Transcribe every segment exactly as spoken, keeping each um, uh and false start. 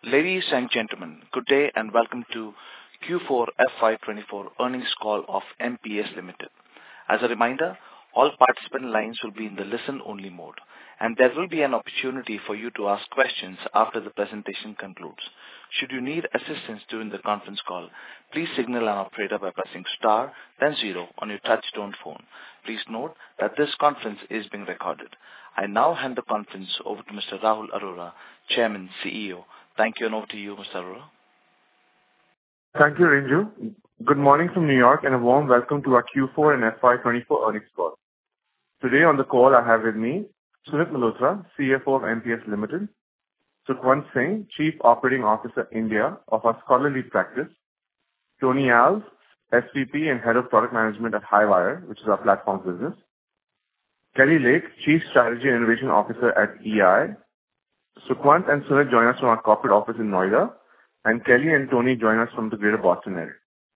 Ladies and gentlemen, good day and welcome to Q four F Y twenty-four earnings call of M P S Limited. As a reminder, all participant lines will be in the listen-only mode, and there will be an opportunity for you to ask questions after the presentation concludes. Should you need assistance during the conference call, please signal an operator by pressing star, then zero on your touch-tone phone. Please note that this conference is being recorded. I now hand the conference over to Mister Rahul Arora, Chairman, C E O. Thank you, and over to you, Mister Arora. Thank you, Renju. Good morning from New York, and a warm welcome to our Q four and F Y twenty-four earnings call. Today on the call, I have with me Sunit Malhotra, C F O of M P S Limited, Sukhwant Singh, Chief Operating Officer, India, of our scholarly practice, Tony Alves, S V P and Head of Product Management at Highwire, which is our platforms business, Kelly Lake, Chief Strategy and Innovation Officer at E I. Sukhwant and Sunit join us from our corporate office in Noida, and Kelly and Tony join us from the greater Boston area.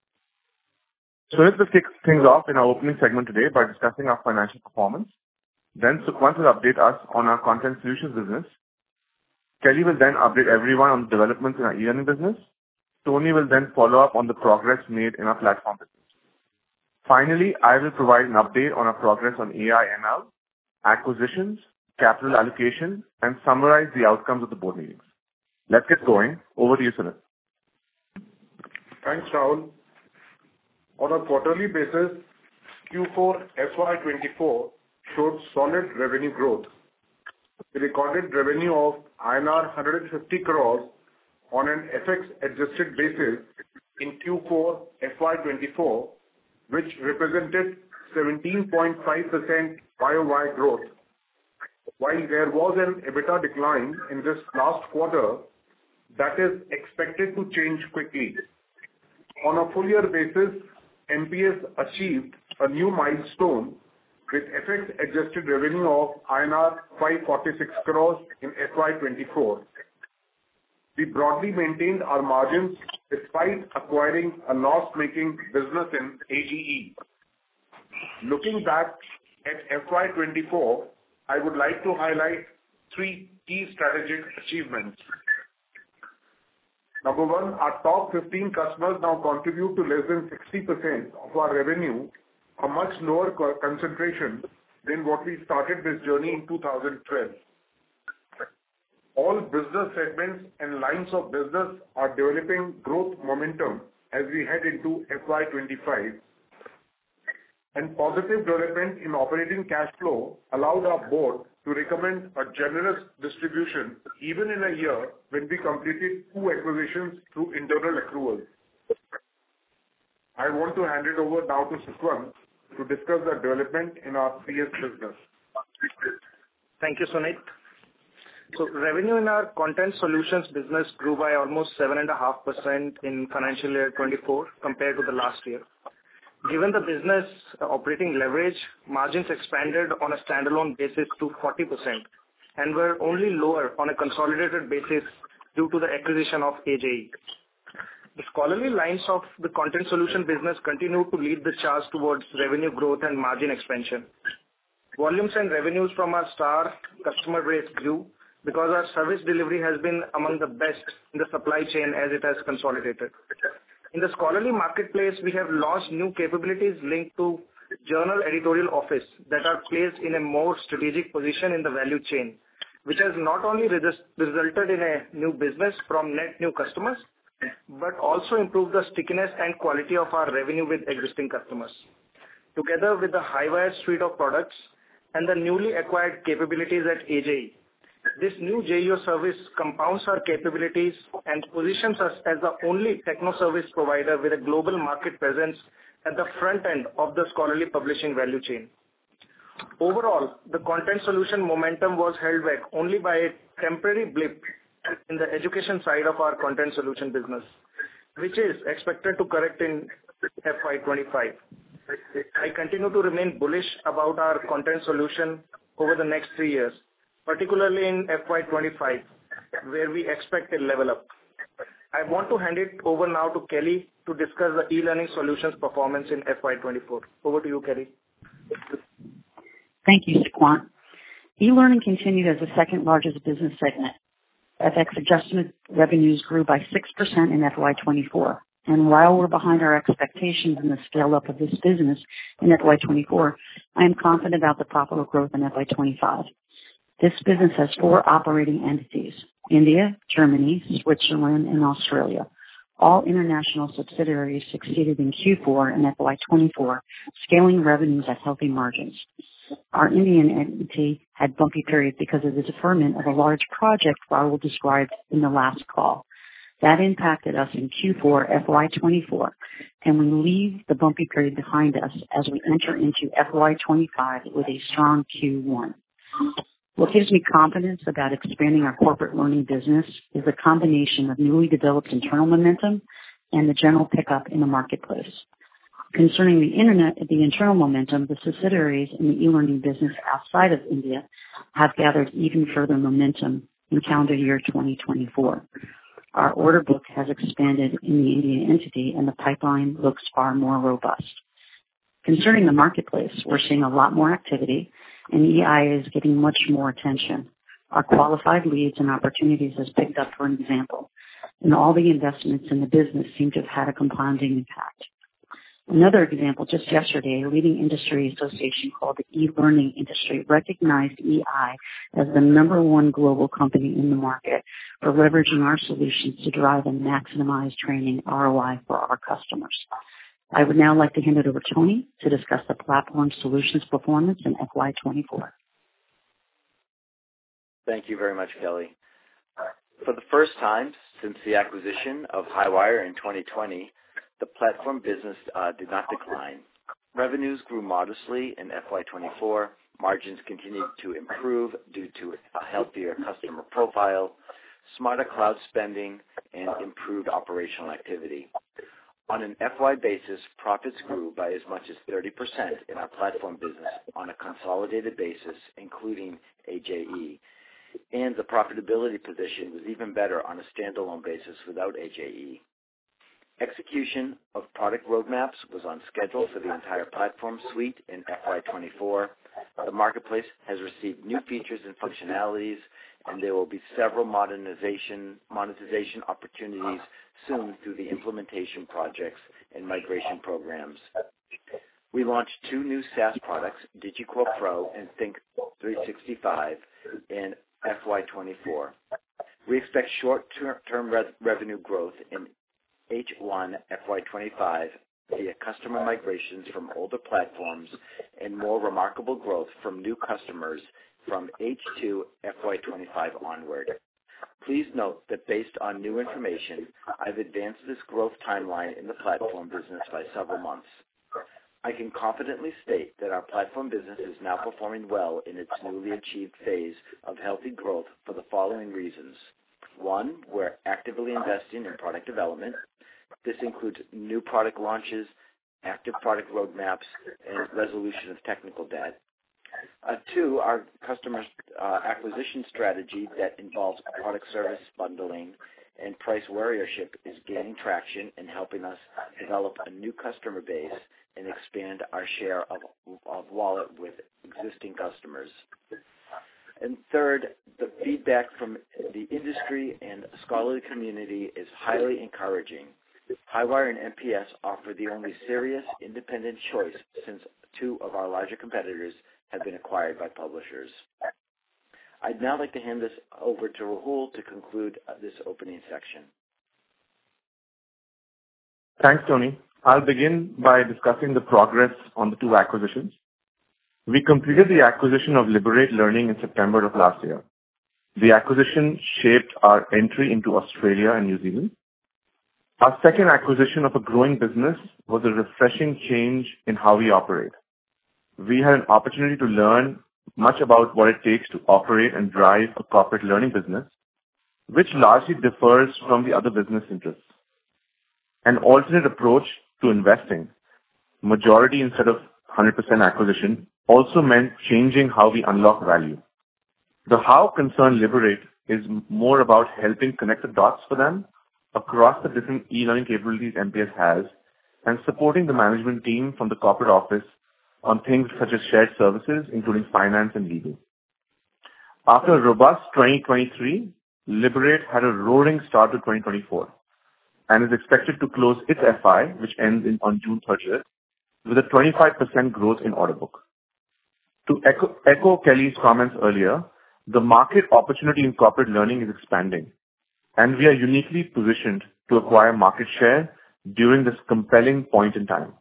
Sunit will kick things off in our opening segment today by discussing our financial performance. Then Sukhwant will update us on our content solutions business. Kelly will then update everyone on the developments in our e-learning business. Tony will then follow up on the progress made in our platform business. Finally, I will provide an update on our progress on A I M L, acquisitions, capital allocation, and summarize the outcomes of the board meetings. Let's get going. Over to you, Sunit. Thanks, Rahul. On a quarterly basis, Q four F Y twenty-four showed solid revenue growth. We recorded revenue of I N R one hundred fifty crores on an F X-adjusted basis in Q four F Y twenty-four, which represented seventeen point five percent Y O Y growth. While there was an EBITDA decline in this last quarter, that is expected to change quickly. On a full-year basis, M P S achieved a new milestone with F X-adjusted revenue of I N R five hundred forty-six crores in F Y twenty-four. We broadly maintained our margins despite acquiring a loss-making business in A G E. Looking back at F Y twenty-four, I would like to highlight three key strategic achievements. Number one, our top fifteen customers now contribute to less than sixty percent of our revenue, a much lower concentration than what we started this journey in two thousand twelve. All business segments and lines of business are developing growth momentum as we head into F Y twenty-five. And positive development in operating cash flow allowed our board to recommend a generous distribution even in a year when we completed two acquisitions through internal accruals. I want to hand it over now to Sukhwant to discuss the development in our P S business. Thank you, Sunit. So revenue in our content solutions business grew by almost seven point five percent in financial year twenty-four compared to the last year. Given the business operating leverage, margins expanded on a standalone basis to forty percent and were only lower on a consolidated basis due to the acquisition of A J E. The scholarly lines of the content solution business continue to lead the charge towards revenue growth and margin expansion. Volumes and revenues from our star customer base grew because our service delivery has been among the best in the supply chain as it has consolidated. In the scholarly marketplace, we have launched new capabilities linked to journal editorial office that are placed in a more strategic position in the value chain, which has not only resulted in a new business from net new customers, but also improved the stickiness and quality of our revenue with existing customers. Together with the Highwire suite of products and the newly acquired capabilities at A J E, this new J E O service compounds our capabilities and positions us as the only techno service provider with a global market presence at the front end of the scholarly publishing value chain. Overall, the content solution momentum was held back only by a temporary blip in the education side of our content solution business, which is expected to correct in F Y twenty-five. I continue to remain bullish about our content solution over the next three years, particularly in F Y twenty-five, where we expect a level up. I want to hand it over now to Kelly to discuss the e-learning solutions performance in F Y twenty-four. Over to you, Kelly. Thank you, Sukhwant. E-learning continued as the second largest business segment. F X adjustment revenues grew by six percent in F Y twenty-four. And while we're behind our expectations in the scale-up of this business in F Y twenty-four, I am confident about the profitable growth in F Y twenty-five. This business has four operating entities: India, Germany, Switzerland, and Australia. All international subsidiaries succeeded in Q four and F Y twenty-four, scaling revenues at healthy margins. Our Indian entity had bumpy periods because of the deferment of a large project Rahul described in the last call. That impacted us in Q four F Y twenty-four, and we leave the bumpy period behind us as we enter into F Y twenty-five with a strong Q one. What gives me confidence about expanding our corporate learning business is the combination of newly developed internal momentum and the general pickup in the marketplace. Concerning the internet, the internal momentum, the subsidiaries in the e-learning business outside of India have gathered even further momentum in calendar year twenty twenty-four. Our order book has expanded in the Indian entity, and the pipeline looks far more robust. Concerning the marketplace, we're seeing a lot more activity, and E I is getting much more attention. Our qualified leads and opportunities has picked up, for an example, and all the investments in the business seem to have had a compounding impact. Another example, just yesterday, a leading industry association called the e-learning industry recognized E I as the number one global company in the market for leveraging our solutions to drive and maximize training R O I for our customers. I would now like to hand it over to Tony to discuss the platform solutions performance in F Y twenty-four. Thank you very much, Kelly. For the first time since the acquisition of Highwire in twenty twenty, the platform business uh, did not decline. Revenues grew modestly in F Y twenty-four. Margins continued to improve due to a healthier customer profile, smarter cloud spending, and improved operational activity. On an F Y basis, profits grew by as much as thirty percent in our platform business on a consolidated basis, including A J E. And the profitability position was even better on a standalone basis without A J E. Execution of product roadmaps was on schedule for the entire platform suite in F Y twenty-four. The marketplace has received new features and functionalities, and there will be several modernization, monetization opportunities soon through the implementation projects and migration programs. We launched two new SaaS products, DigiQuote Pro and Think three sixty-five, in F Y twenty-four. We expect short-term re- revenue growth in H one F Y twenty-five via customer migrations from older platforms and more remarkable growth from new customers from H two F Y twenty-five onward. Please note that based on new information, I've advanced this growth timeline in the platform business by several months. I can confidently state that our platform business is now performing well in its newly achieved phase of healthy growth for the following reasons. One, we're actively investing in product development. This includes new product launches, active product roadmaps, and resolution of technical debt. Uh, two, our customer uh, acquisition strategy that involves product service bundling and price warriorship is gaining traction and helping us develop a new customer base and expand our share of, of wallet with existing customers. And third, the feedback from the industry and scholarly community is highly encouraging. Highwire and M P S offer the only serious independent choice since two of our larger competitors have been acquired by publishers. I'd now like to hand this over to Rahul to conclude uh, this opening section. Thanks, Tony. I'll begin by discussing the progress on the two acquisitions. We completed the acquisition of Liberate Learning in September of last year. The acquisition shaped our entry into Australia and New Zealand. Our second acquisition of a growing business was a refreshing change in how we operate. We had an opportunity to learn much about what it takes to operate and drive a corporate learning business, which largely differs from the other business interests. An alternate approach to investing, majority instead of one hundred percent acquisition, also meant changing how we unlock value. The how concern Liberate is more about helping connect the dots for them across the different e-learning capabilities M P S has and supporting the management team from the corporate office on things such as shared services, including finance and legal. After a robust twenty twenty-three, Liberate had a roaring start to twenty twenty-four and is expected to close its F I, which ends in, on June thirtieth, with a twenty-five percent growth in order book. To echo, echo Kelly's comments earlier, the market opportunity in corporate learning is expanding, and we are uniquely positioned to acquire market share during this compelling point in time.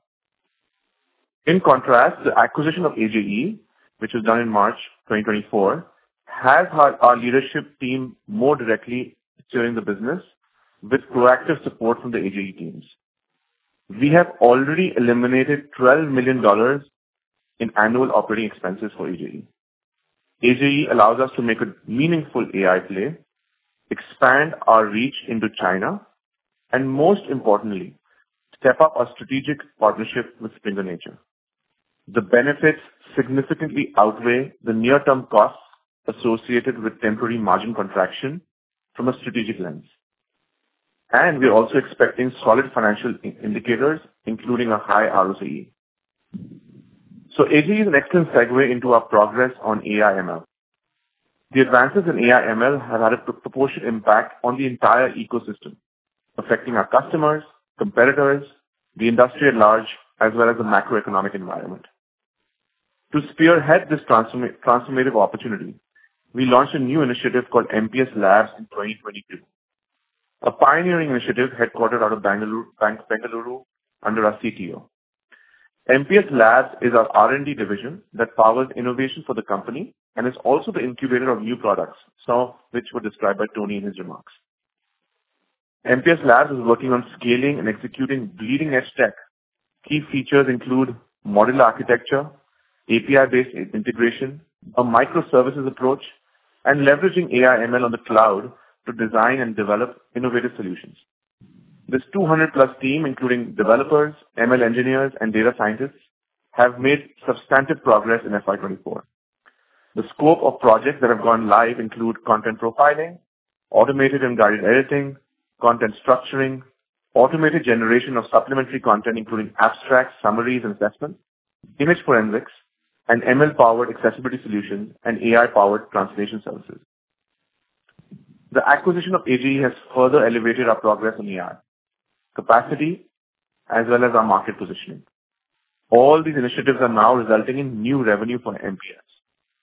In contrast, the acquisition of A J E, which was done in March twenty twenty-four, has our, our leadership team more directly steering the business with proactive support from the A J E teams. We have already eliminated twelve million dollars in annual operating expenses for A J E. A J E allows us to make a meaningful A I play, expand our reach into China, and most importantly, step up our strategic partnership with Springer Nature. The benefits significantly outweigh the near-term costs associated with temporary margin contraction from a strategic lens. And we are also expecting solid financial indicators, including a high R O C E. So A J E is an excellent segue into our progress on A I M L. The advances in A I M L have had a proportionate impact on the entire ecosystem, affecting our customers, competitors, the industry at large, as well as the macroeconomic environment. To spearhead this transform- transformative opportunity, we launched a new initiative called M P S Labs in twenty twenty-two, a pioneering initiative headquartered out of Bangalore, Bengaluru under our C T O. M P S Labs is our R and D division that powers innovation for the company and is also the incubator of new products, some of which were described by Tony in his remarks. M P S Labs is working on scaling and executing bleeding-edge tech. Key features include modular architecture, A P I-based integration, a microservices approach, and leveraging A I M L on the cloud to design and develop innovative solutions. This two hundred plus team, including developers, M L engineers, and data scientists, have made substantive progress in F Y twenty-four. The scope of projects that have gone live include content profiling, automated and guided editing, content structuring, automated generation of supplementary content, including abstracts, summaries, and assessments, image forensics, and M L-powered accessibility solutions, and A I-powered translation services. The acquisition of A J E has further elevated our progress in A I, capacity, as well as our market positioning. All these initiatives are now resulting in new revenue for M P S.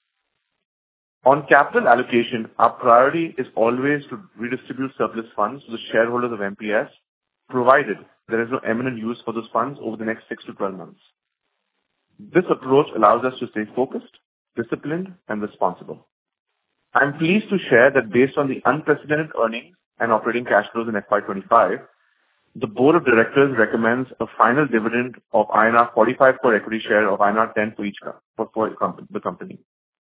On capital allocation, our priority is always to redistribute surplus funds to the shareholders of M P S, provided there is no imminent use for those funds over the next six to twelve months. This approach allows us to stay focused, disciplined, and responsible. I'm pleased to share that based on the unprecedented earnings and operating cash flows in F Y twenty-five, the board of directors recommends a final dividend of I N R forty-five per equity share of I N R ten for each for, for the company.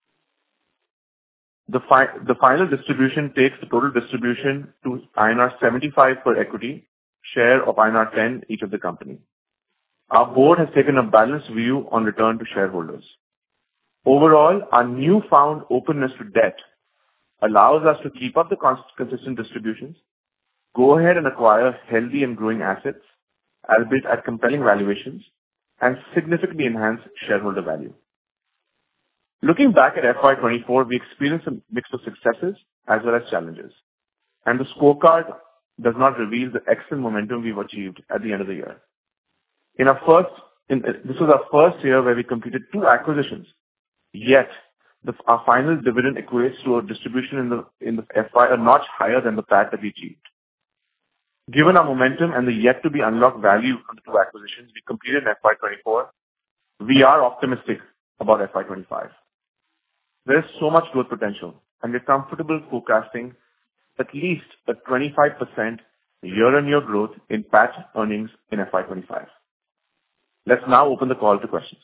The, fi- the final distribution takes the total distribution to I N R seventy-five per equity share of I N R ten each of the company. Our board has taken a balanced view on return to shareholders. Overall, our newfound openness to debt allows us to keep up the consistent distributions, go ahead and acquire healthy and growing assets, albeit at compelling valuations, and significantly enhance shareholder value. Looking back at F Y twenty-four, we experienced a mix of successes as well as challenges, and the scorecard does not reveal the excellent momentum we've achieved at the end of the year. In our first, in, this was our first year where we completed two acquisitions, yet the, our final dividend equates to a distribution in the in the F Y a notch higher than the P A T that we achieved. Given our momentum and the yet to be unlocked value from the two acquisitions we completed in F Y twenty-four, we are optimistic about F Y twenty-five. There is so much growth potential, and we're comfortable forecasting at least a twenty-five percent year-on-year growth in P A T earnings in F Y twenty-five. Let's now open the call to questions.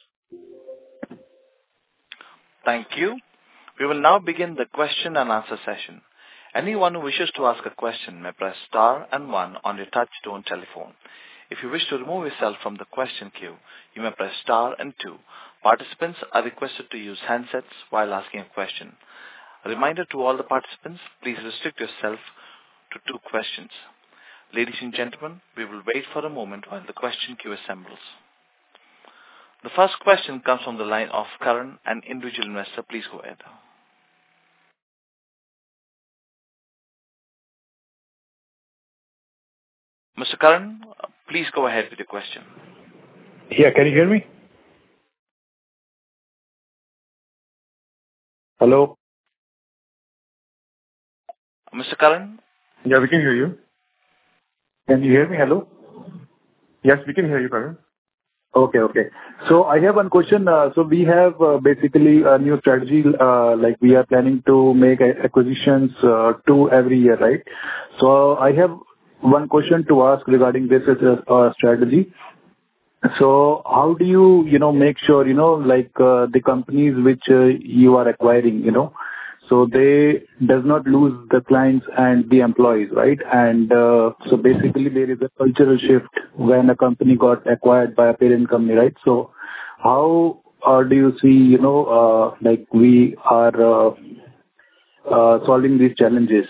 Thank you. We will now begin the question and answer session. Anyone who wishes to ask a question may press star and one on your touch-tone telephone. If you wish to remove yourself from the question queue, you may press star and two. Participants are requested to use handsets while asking a question. A reminder to all the participants, please restrict yourself to two questions. Ladies and gentlemen, we will wait for a moment while the question queue assembles. The first question comes from the line of Karan, an individual investor. Please go ahead. Mister Karan, please go ahead with your question. Yeah, can you hear me? Hello? Mister Karan? Yeah, we can hear you. Can you hear me? Hello? Yes, we can hear you, Karan. Okay, okay. So I have one question. Uh, so we have uh, basically a new strategy, uh, like we are planning to make acquisitions uh, two every year, right? So I have one question to ask regarding this as a uh, strategy. So how do you, you know, make sure, you know, like uh, the companies which uh, you are acquiring, you know, so they does not lose the clients and the employees, right? And uh, so basically there is a cultural shift when a company got acquired by a parent company, right? So how uh, do you see, you know, uh, like we are uh, uh, solving these challenges?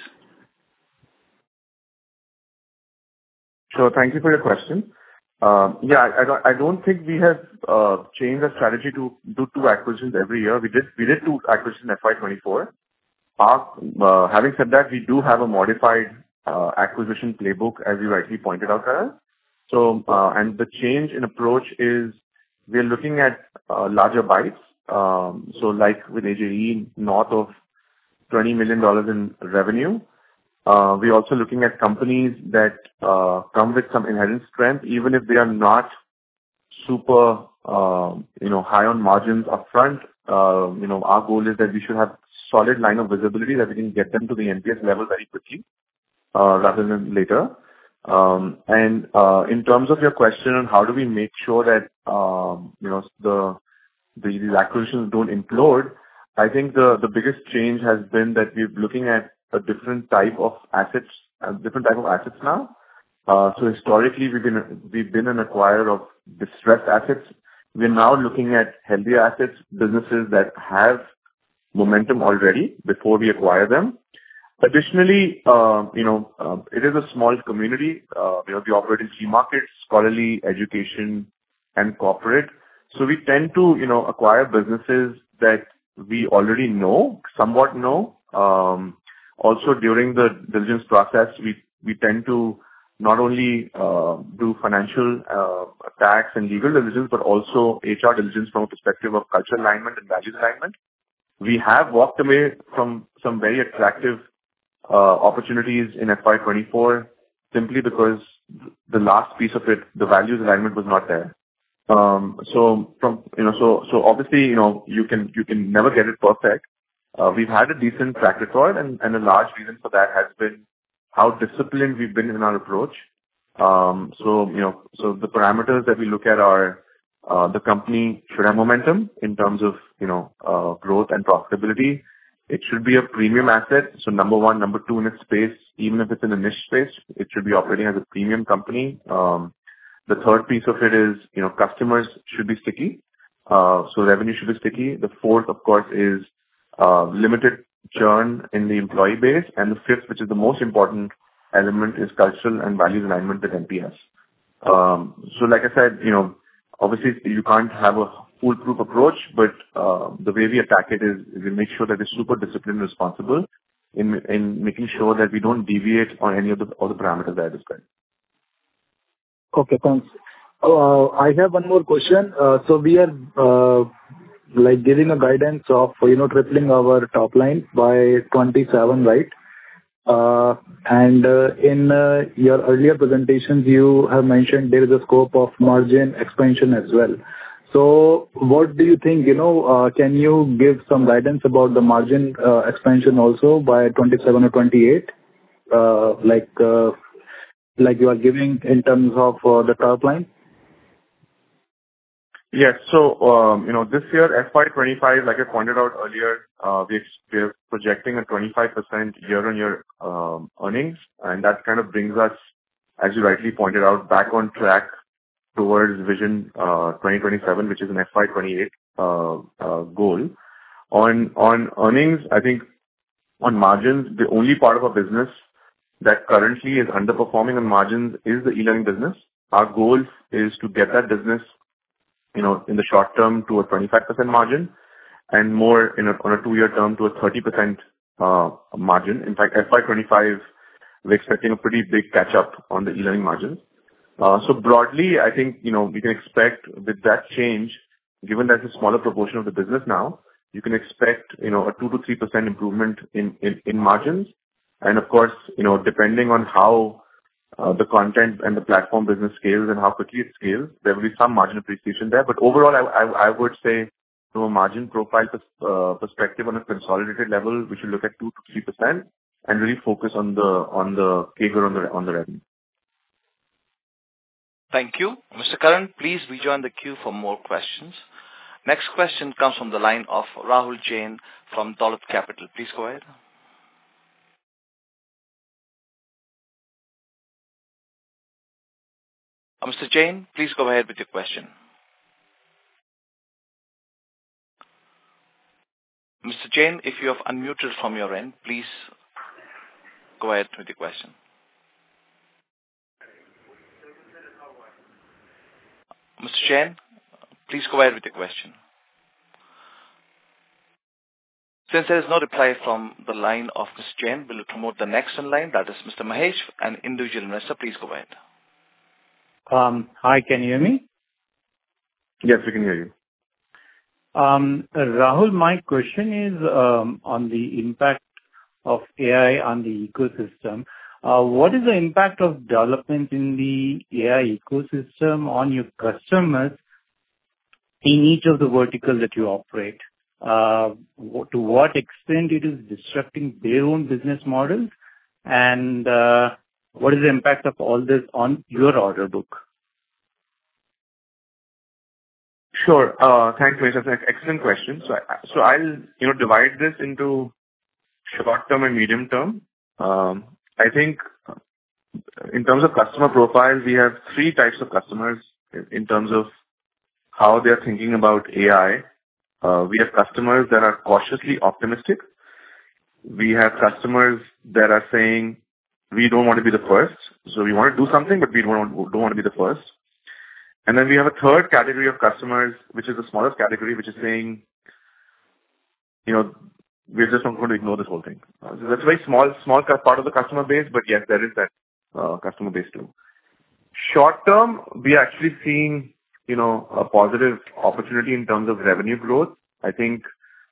Sure. Thank you for your question. Um, Yeah, I I don't I don't think we have uh changed our strategy to do two acquisitions every year. We did we did two acquisitions in F Y twenty-four. Our, uh, Having said that, we do have a modified uh acquisition playbook, as you rightly pointed out, Karan. So, uh, and the change in approach is we are looking at uh larger bites. Um So like with A J E, north of twenty million dollars in revenue. Uh, We're also looking at companies that uh, come with some inherent strength, even if they are not super, uh, you know, high on margins upfront. Uh, You know, our goal is that we should have solid line of visibility, that we can get them to the N P S level very quickly, uh, rather than later. Um, And uh, in terms of your question on how do we make sure that, um, you know, the the- these acquisitions don't implode, I think the the biggest change has been that we're looking at a different type of assets, a different type of assets now. Uh, So historically, we've been we've been an acquirer of distressed assets. We're now looking at healthier assets, businesses that have momentum already before we acquire them. Additionally, uh, you know, uh, it is a small community. Uh, You know, we operate in three markets: scholarly, education, and corporate. So we tend to, you know, acquire businesses that we already know, somewhat know. Um, Also, during the diligence process, we we tend to not only uh, do financial, uh, tax and legal diligence, but also H R diligence from a perspective of cultural alignment and values alignment. We have walked away from some very attractive uh, opportunities in F Y twenty-four simply because the last piece of it, the values alignment, was not there. Um, So from, you know, so so obviously, you know, you can you can never get it perfect. Uh, We've had a decent track record, and and a large reason for that has been how disciplined we've been in our approach. Um, So, you know, so the parameters that we look at are, uh, the company should have momentum in terms of, you know, uh, growth and profitability. It should be a premium asset. So number one. Number two, in its space, even if it's in a niche space, it should be operating as a premium company. Um, The third piece of it is, you know, customers should be sticky. Uh, So revenue should be sticky. The fourth, of course, is uh, limited churn in the employee base. And the fifth, which is the most important element, is cultural and values alignment with N P S. Um, So like I said, you know, obviously you can't have a foolproof approach, but uh, the way we attack it is we make sure that we're super disciplined and responsible in in making sure that we don't deviate on any of the all the parameters that I described. Okay, thanks. Uh, I have one more question. Uh, So we are uh, like giving a guidance of, you know, tripling our top line by twenty-seven, right? Uh, And uh, in uh, your earlier presentations, you have mentioned there is a scope of margin expansion as well. So what do you think, you know, uh, can you give some guidance about the margin uh, expansion also by twenty-seven or twenty-eight? Uh, Like, uh, like you are giving in terms of uh, the top line? Yes. So, um, you know, this year, F Y twenty-five, like I pointed out earlier, uh, we ex- we're projecting a twenty-five percent year-on-year um, earnings, and that kind of brings us, as you rightly pointed out, back on track towards Vision uh, twenty twenty-seven, which is an F Y twenty-eight uh, uh, goal. On on earnings, I think on margins, the only part of our business that currently is underperforming on margins is the e-learning business. Our goal is to get that business, you know, in the short term to a twenty-five percent margin, and more in a, on a two-year term to a thirty percent uh, margin. In fact, F Y twenty-five, we're expecting a pretty big catch-up on the e-learning margins. Uh, so broadly, I think, you know, we can expect with that change, given that it's a smaller proportion of the business now, you can expect, you know, a two to three percent improvement in, in, in margins. And of course, you know, depending on how uh, the content and the platform business scales and how quickly it scales, there will be some margin appreciation there. But overall, I, I, I would say from a margin profile pers- uh, perspective on a consolidated level, we should look at two to three percent and really focus on the on the C A G R on the on the revenue. Thank you. Mister Karan, please rejoin the queue for more questions. Next question comes from the line of Rahul Jain from Dolat Capital. Please go ahead. Uh, Mister Jain, please go ahead with your question. Mister Jain, if you have unmuted from your end, please go ahead with your question. Mister Jain, please go ahead with your question. Since there is no reply from the line of Mister Jain, we'll promote the next in line. That is Mister Mahesh, an individual investor. Please go ahead. Um, hi, can you hear me? Yes, we can hear you. Um, Rahul, my question is um, on the impact of A I on the ecosystem. Uh, what is the impact of development in the A I ecosystem on your customers in each of the verticals that you operate? Uh, to what extent it is disrupting their own business models, and uh, what is the impact of all this on your order book? Sure. Uh, thanks, Mahesh. That's an excellent question. So, I, so I'll you know divide this into short term and medium term. Um, I think in terms of customer profiles, we have three types of customers in terms of how they are thinking about A I. Uh, we have customers that are cautiously optimistic. We have customers that are saying, we don't want to be the first. So we want to do something, but we don't want, don't want to be the first. And then we have a third category of customers, which is the smallest category, which is saying, you know, we're just not going to ignore this whole thing. Uh, so that's a very small, small part of the customer base, but yes, there is that uh, customer base too. Short term, we are actually seeing, you know, a positive opportunity in terms of revenue growth. I think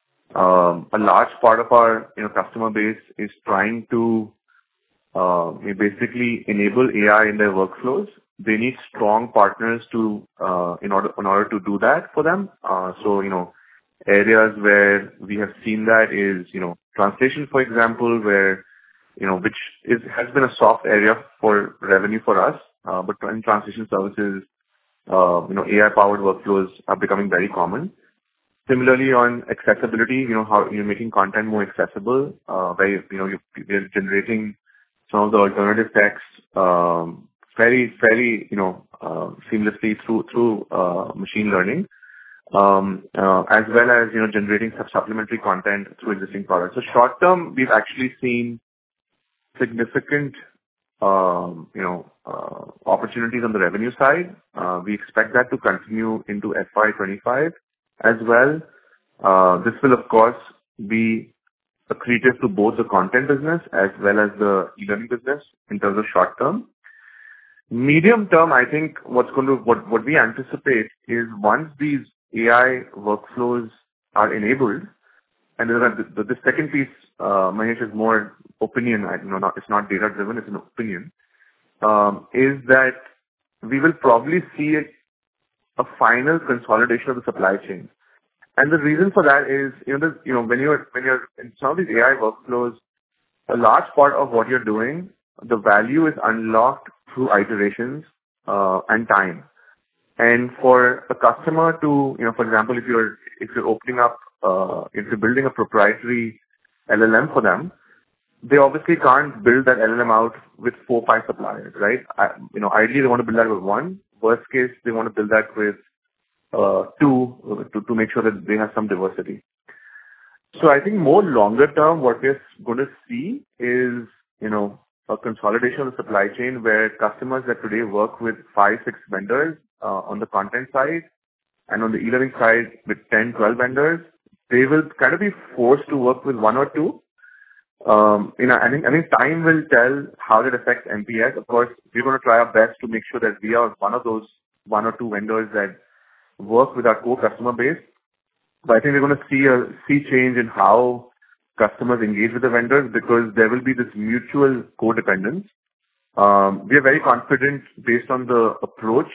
um, a large part of our, you know, customer base is trying to uh, basically enable A I in their workflows. They need strong partners to uh, in order in order to do that for them. Uh, so, you know, areas where we have seen that is, you know, translation, for example, where, you know, which is has been a soft area for revenue for us, uh, but in translation services, uh, you know, A I-powered workflows are becoming very common. Similarly, on accessibility, you know, how you're making content more accessible, uh, by, you know, you're, you're generating some of the alternative text, um, very, very, you know, uh, seamlessly through through uh, machine learning. Um, uh, as well as, you know, generating supplementary content through existing products. So short term, we've actually seen significant, um, you know, uh, opportunities on the revenue side. Uh, we expect that to continue into F Y twenty-five as well. Uh, this will, of course, be accretive to both the content business as well as the e-learning business in terms of short term. Medium term, I think what's going to, what, what we anticipate is once these A I workflows are enabled, and the, the, the second piece, uh, Mahesh, is more opinion, I, you know, not, it's not data driven, it's an opinion, um, is that we will probably see a, a final consolidation of the supply chain. And the reason for that is, you know, the, you know, when you're, when you're in some of these A I workflows, a large part of what you're doing, the value is unlocked through iterations, uh, and time. And for a customer to, you know, for example, if you're if you're opening up, uh, if you're building a proprietary L L M for them, they obviously can't build that L L M out with four, five suppliers, right? I, you know, ideally they want to build that with one. Worst case, they want to build that with uh, two to to make sure that they have some diversity. So I think more longer term, what we're going to see is, you know, a consolidation of the supply chain where customers that today work with five, six vendors uh, on the content side and on the e-learning side with ten, twelve vendors, they will kind of be forced to work with one or two. Um, you know, I think I think time will tell how it affects M P S. Of course, we're going to try our best to make sure that we are one of those one or two vendors that work with our core customer base. But I think we're going to see a see change in how customers engage with the vendors because there will be this mutual codependence. Um, we are very confident based on the approach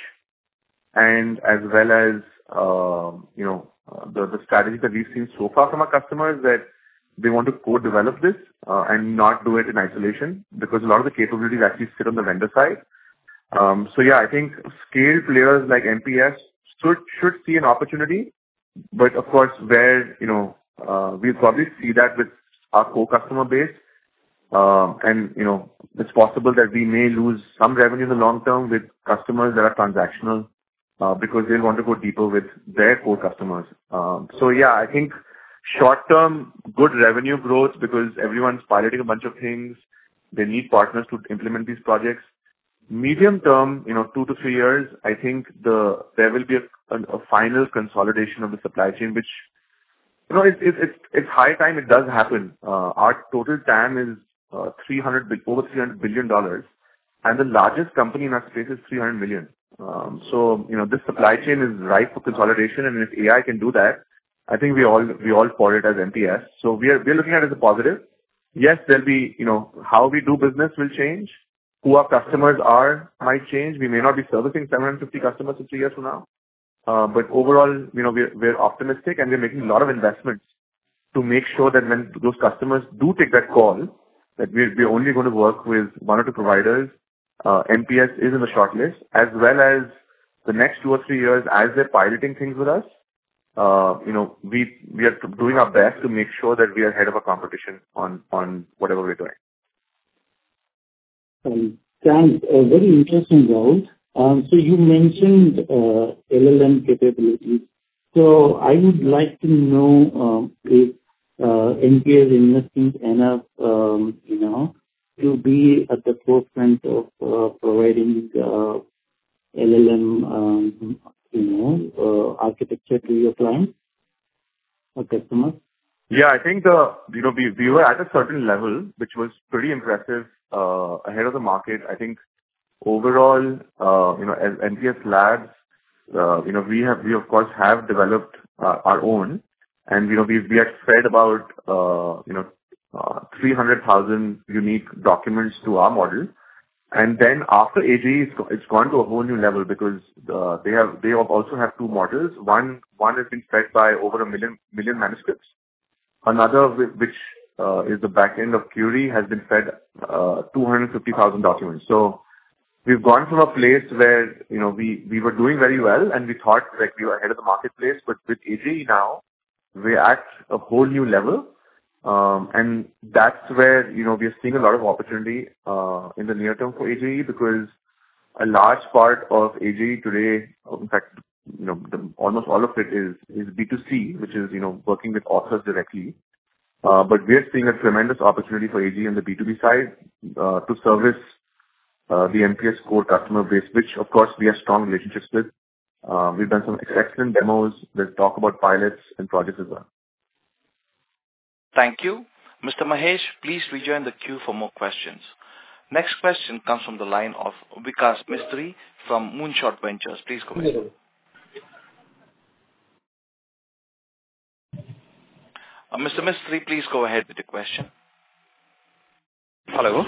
and as well as um, you know uh, the the strategy that we've seen so far from our customers that they want to co-develop this uh, and not do it in isolation because a lot of the capabilities actually sit on the vendor side. Um, so yeah, I think scaled players like M P S should should see an opportunity, but of course, where you know uh, we'll probably see that with our core customer base, um, and you know it's possible that we may lose some revenue in the long term with customers that are transactional uh, because they'll want to go deeper with their core customers. Um, so yeah, I think short-term, good revenue growth because everyone's piloting a bunch of things. They need partners to implement these projects. Medium term, you know, two to three years, I think the there will be a, a, a final consolidation of the supply chain, which, you know, it's it's it's, it's high time it does happen. Uh, our total T A M is uh, three hundred over three hundred billion dollars, and the largest company in our space is three hundred million. Um, so, you know, this supply chain is ripe for consolidation, and if A I can do that, I think we all we all for it as M P S. So we are we are looking at it as a positive. Yes, there'll be, you know, how we do business will change. Who our customers are might change. We may not be servicing seven hundred fifty customers in three years from now. Uh, but overall, you know, we're we're optimistic and we're making a lot of investments to make sure that when those customers do take that call, that we're we're only going to work with one or two providers. Uh, M P S is in the shortlist, as well as the next two or three years as they're piloting things with us. Uh, you know, we we are doing our best to make sure that we are ahead of our competition on on whatever we're doing. Um, Thanks. Uh, Very interesting, Rahul. Um, So you mentioned uh, L L M capabilities. So I would like to know um, if uh, N P S is investing enough, um, you know, to be at the forefront of uh, providing uh, L L M, um, you know, uh, architecture to your clients or customers? Yeah, I think the, you know, we we were at a certain level, which was pretty impressive, uh ahead of the market. I think overall, uh, you know, as N P S Labs, uh, you know, we have, we of course have developed uh, our own, and, you know, we we had fed about, uh, you know, uh, three hundred thousand unique documents to our model. And then after A G E, it's go- it's gone to a whole new level because uh, they have they also have two models. One one has been fed by over a million million manuscripts. Another, whi- which uh, is the back end of Curie, has been fed uh, two hundred fifty thousand documents. So we've gone from a place where, you know, we we were doing very well and we thought like we were ahead of the marketplace, but with A G E now, we're at a whole new level. Um, and that's where, you know, we are seeing a lot of opportunity uh, in the near term for A G E because a large part of A G E today, in fact, you know, the, almost all of it is is B two C, which is, you know, working with authors directly. Uh, but we're seeing a tremendous opportunity for A G E on the B two B side uh, to service uh, the M P S core customer base, which of course we have strong relationships with. Uh, we've done some excellent demos. Let's talk about pilots and projects as well. Thank you. Mister Mahesh, please rejoin the queue for more questions. Next question comes from the line of Vikas Mistry from Moonshot Ventures. Please go ahead. Uh, Mister Mistry, please go ahead with the question. Hello.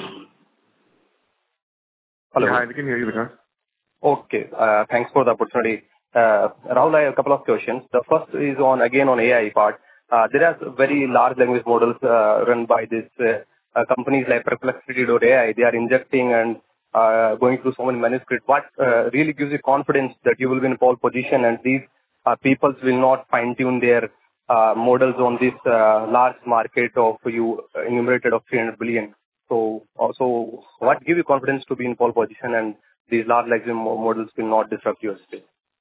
Hello. Yeah, hi, we can hear you, Vikas. Okay. Uh, thanks for the opportunity. Uh, Rahul, I have a couple of questions. The first is on, again, on A I part. Uh, there are very large language models uh, run by these uh, uh, companies like Perplexity dot A I. They are injecting and uh, going through so many manuscripts. What uh, really gives you confidence that you will be in pole position and these uh, people will not fine-tune their uh, models on this uh, large market of you uh, enumerated of three hundred billion? So, uh, so what gives you confidence to be in pole position and these large language models will not disrupt your space?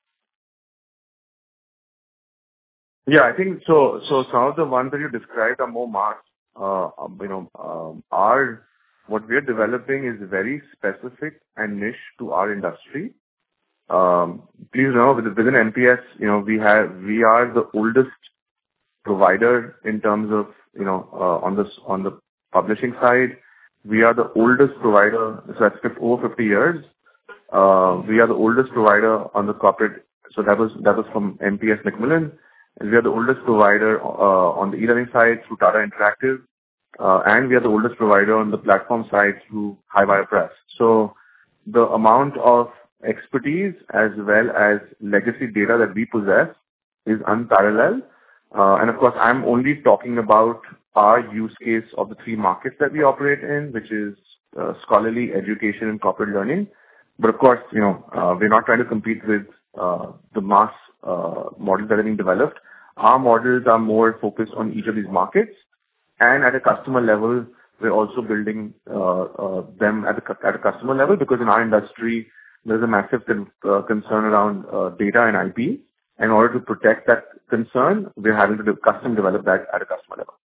Yeah, I think so. So some of the ones that you described are more mass. Uh, um, you know, um, our what we are developing is very specific and niche to our industry. Um, please know within within M P S, you know, we have we are the oldest provider in terms of, you know, uh, on this on the publishing side, we are the oldest provider. So that's fif- over fifty years. Uh, we are the oldest provider on the corporate. So that was that was from M P S Macmillan, and we are the oldest provider uh, on the e-learning side through Tata Interactive, uh, and we are the oldest provider on the platform side through Highwire Press. So the amount of expertise as well as legacy data that we possess is unparalleled. Uh, and of course, I'm only talking about our use case of the three markets that we operate in, which is uh, scholarly, education, and corporate learning. But of course, you know, uh, we're not trying to compete with uh, the mass uh, models that are being developed. Our models are more focused on each of these markets, and at a customer level, we're also building uh, uh, them at a, at a customer level, because in our industry, there's a massive con- uh, concern around uh, data and I P. In order to protect that concern, we're having to do custom develop that at a customer level.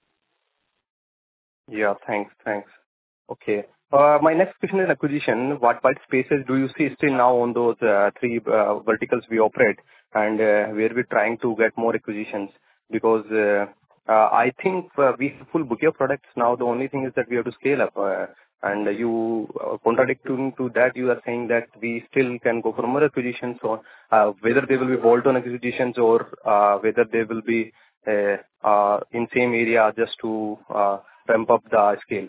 Yeah, thanks, thanks. Okay. Uh, my next question is acquisition. What white spaces do you see still now on those uh, three uh, verticals we operate, and uh, where we're trying to get more acquisitions? Because uh, uh, I think uh, we have full bouquet of products now. The only thing is that we have to scale up. Uh, and you uh, contradicting to that, you are saying that we still can go for more acquisitions, or uh, whether they will be bolt-on acquisitions, or uh, whether they will be uh, uh, in same area just to uh, ramp up the scale.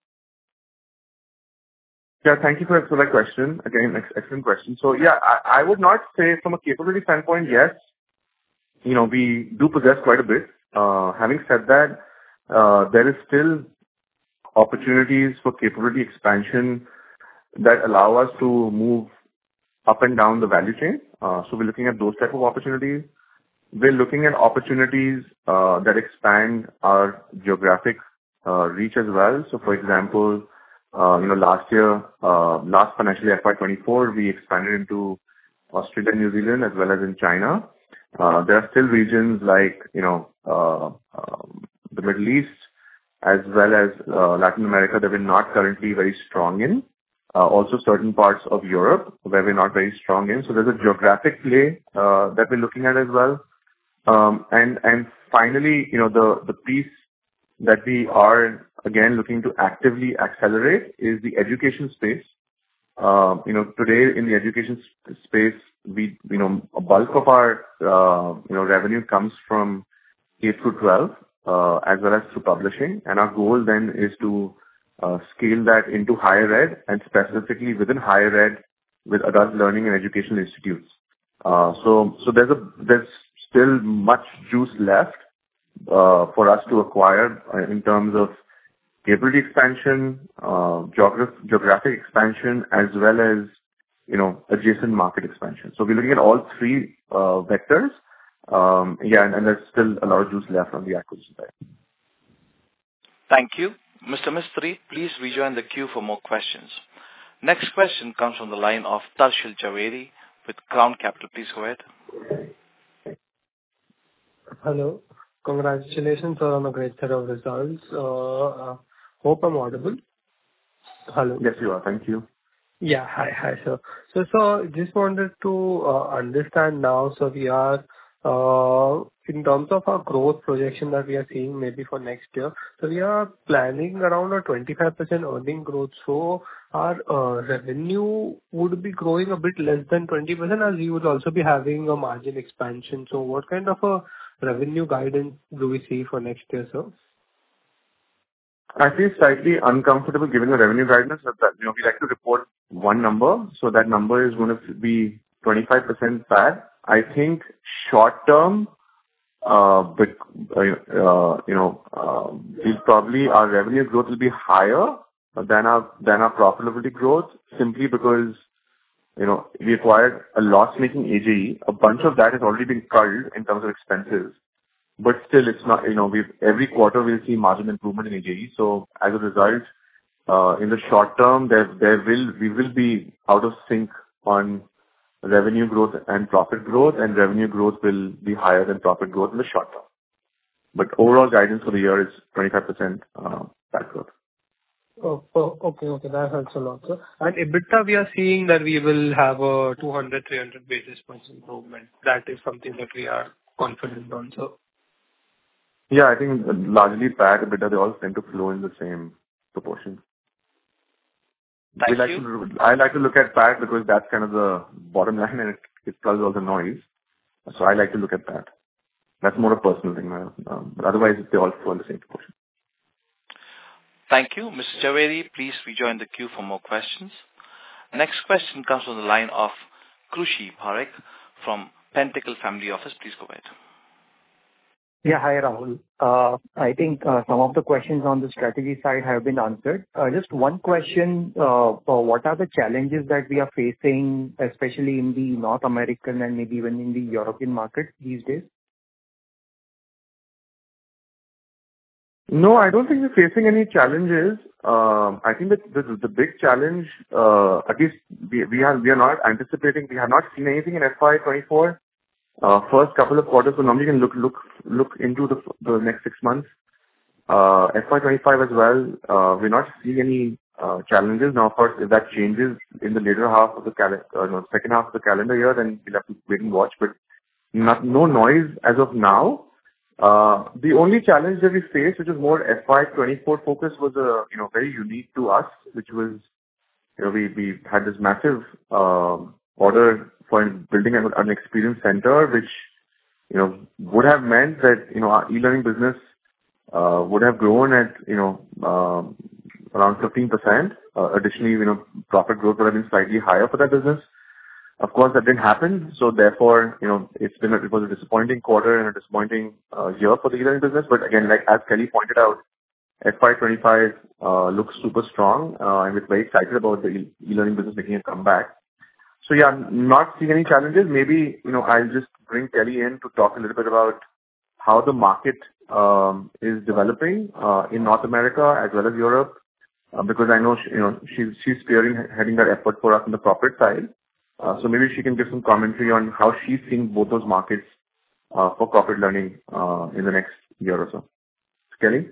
Yeah, thank you for, for that question. Again, ex- excellent question. So yeah, I, I would not say from a capability standpoint, yes, you know, we do possess quite a bit. Uh, having said that, uh, there is still opportunities for capability expansion that allow us to move up and down the value chain. Uh, so we're looking at those type of opportunities. We're looking at opportunities uh, that expand our geographic uh, reach as well. So for example, uh, you know, last year, uh, last financial year, F Y twenty-four, we expanded into Australia, New Zealand, as well as in China. Uh, there are still regions like, you know, uh, um, the Middle East, as well as uh, Latin America that we're not currently very strong in. Uh, also certain parts of Europe where we're not very strong in. So there's a geographic play uh, that we're looking at as well. Um, and and finally, you know, the the piece that we are again looking to actively accelerate is the education space. Uh, you know, today in the education sp- space, we you know a bulk of our uh, you know revenue comes from K through twelve, uh, as well as through publishing, and our goal then is to uh, scale that into higher ed, and specifically within higher ed with adult learning and educational institutes. Uh, so so there's a there's still much juice left uh, for us to acquire uh, in terms of capability expansion, uh, geograph- geographic expansion, as well as, you know, adjacent market expansion. So we're looking at all three uh, vectors. Um, yeah, and, and there's still a lot of juice left on the acquisition side. Thank you. Mister Mistry, please rejoin the queue for more questions. Next question comes from the line of Tarshil Javeri with Crown Capital. Please go ahead. Hello. Congratulations on a great set of results. Uh, uh, hope I'm audible. Hello. Yes, you are. Thank you. Yeah. Hi. Hi, sir. So, so just wanted to uh, understand now, so we are, uh, in terms of our growth projection that we are seeing maybe for next year, so we are planning around a twenty-five percent earning growth. So our uh, revenue would be growing a bit less than twenty percent, as we would also be having a margin expansion. So what kind of a revenue guidance do we see for next year, sir? I feel slightly uncomfortable giving a revenue guidance. That, that, you know, we like to report one number, so that number is going to be twenty-five percent P A T. I think short term, uh, but, uh, you know, uh, we'll probably, our revenue growth will be higher than our, than our profitability growth, simply because, you know, we acquired a loss-making A J E. A bunch of that has already been culled in terms of expenses. But still, it's not, you know, we've every quarter we'll see margin improvement in A J E. So as a result, uh, in the short term, there there will we will be out of sync on revenue growth and profit growth, and revenue growth will be higher than profit growth in the short term. But overall guidance for the year is twenty-five percent uh, P A T growth. Oh, oh, okay, okay, that helps a lot, sir. And EBITDA, we are seeing that we will have a two hundred, three hundred basis points improvement. That is something that we are confident on, sir. Yeah, I think largely P A T, EBITDA, they all tend to flow in the same proportion. Thank we like you. To, I like to look at P A T because that's kind of the bottom line and it, it causes all the noise. So I like to look at that. That's more a personal thing, um, but otherwise they all flow in the same proportion. Thank you. Mister Javeri, please rejoin the queue for more questions. Next question comes from the line of Krushi Parekh from Pentacle Family Office. Please go ahead. Yeah, hi Rahul. Uh, I think uh, some of the questions on the strategy side have been answered. Uh, just one question, uh, what are the challenges that we are facing, especially in the North American and maybe even in the European market these days? No, I don't think we're facing any challenges. Um, I think that the, the big challenge, uh, at least we, we are we are not anticipating, we have not seen anything in F Y twenty-four. Uh, first couple of quarters, so normally you can look look look into the the next six months. Uh, F Y twenty-five as well, uh, we're not seeing any uh, challenges. Now, of course, if that changes in the later half of the calendar, uh, no, second half of the calendar year, then we'll have to wait and watch. But not, no noise as of now. Uh, the only challenge that we faced, which was more F Y twenty-four focus, was a you know very unique to us, which was you know we we had this massive uh, order for building an, an experience center, which you know would have meant that you know our e-learning business uh, would have grown at you know um, around fifteen percent. Uh, additionally, you know profit growth would have been slightly higher for that business. Of course, that didn't happen. So therefore, you know, it's been a, it was a disappointing quarter and a disappointing uh, year for the e-learning business. But again, like as Kelly pointed out, F Y twenty-five uh, looks super strong, uh, and we're very excited about the e- e-learning business making a comeback. So yeah, not seeing any challenges. Maybe you know, I'll just bring Kelly in to talk a little bit about how the market um, is developing uh, in North America as well as Europe, uh, because I know she, you know she's she's spearing heading that effort for us on the corporate side. Uh, so maybe she can give some commentary on how she's seeing both those markets uh, for corporate learning uh, in the next year or so. Kelly?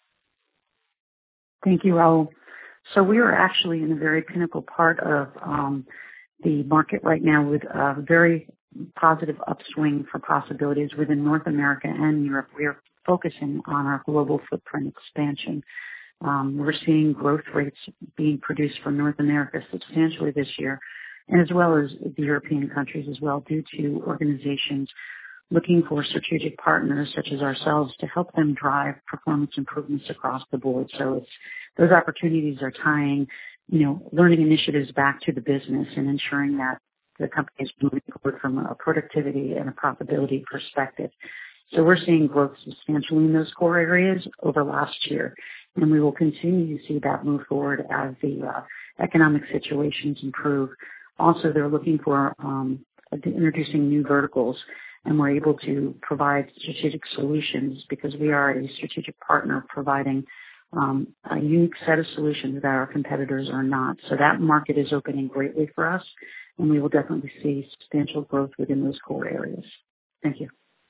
Thank you, Rahul. So we are actually in a very pinnacle part of um, the market right now with a very positive upswing for possibilities within North America and Europe. We are focusing on our global footprint expansion. Um, we're seeing growth rates being produced for North America substantially this year, and as well as the European countries as well, due to organizations looking for strategic partners such as ourselves to help them drive performance improvements across the board. So it's, those opportunities are tying, you know, learning initiatives back to the business and ensuring that the company is moving forward from a productivity and a profitability perspective. So we're seeing growth substantially in those core areas over last year, and we will continue to see that move forward as the uh, economic situations improve. Also, they're looking for um, introducing new verticals, and we're able to provide strategic solutions because we are a strategic partner providing um, a unique set of solutions that our competitors are not. So that market is opening greatly for us, and we will definitely see substantial growth within those core areas. Thank you.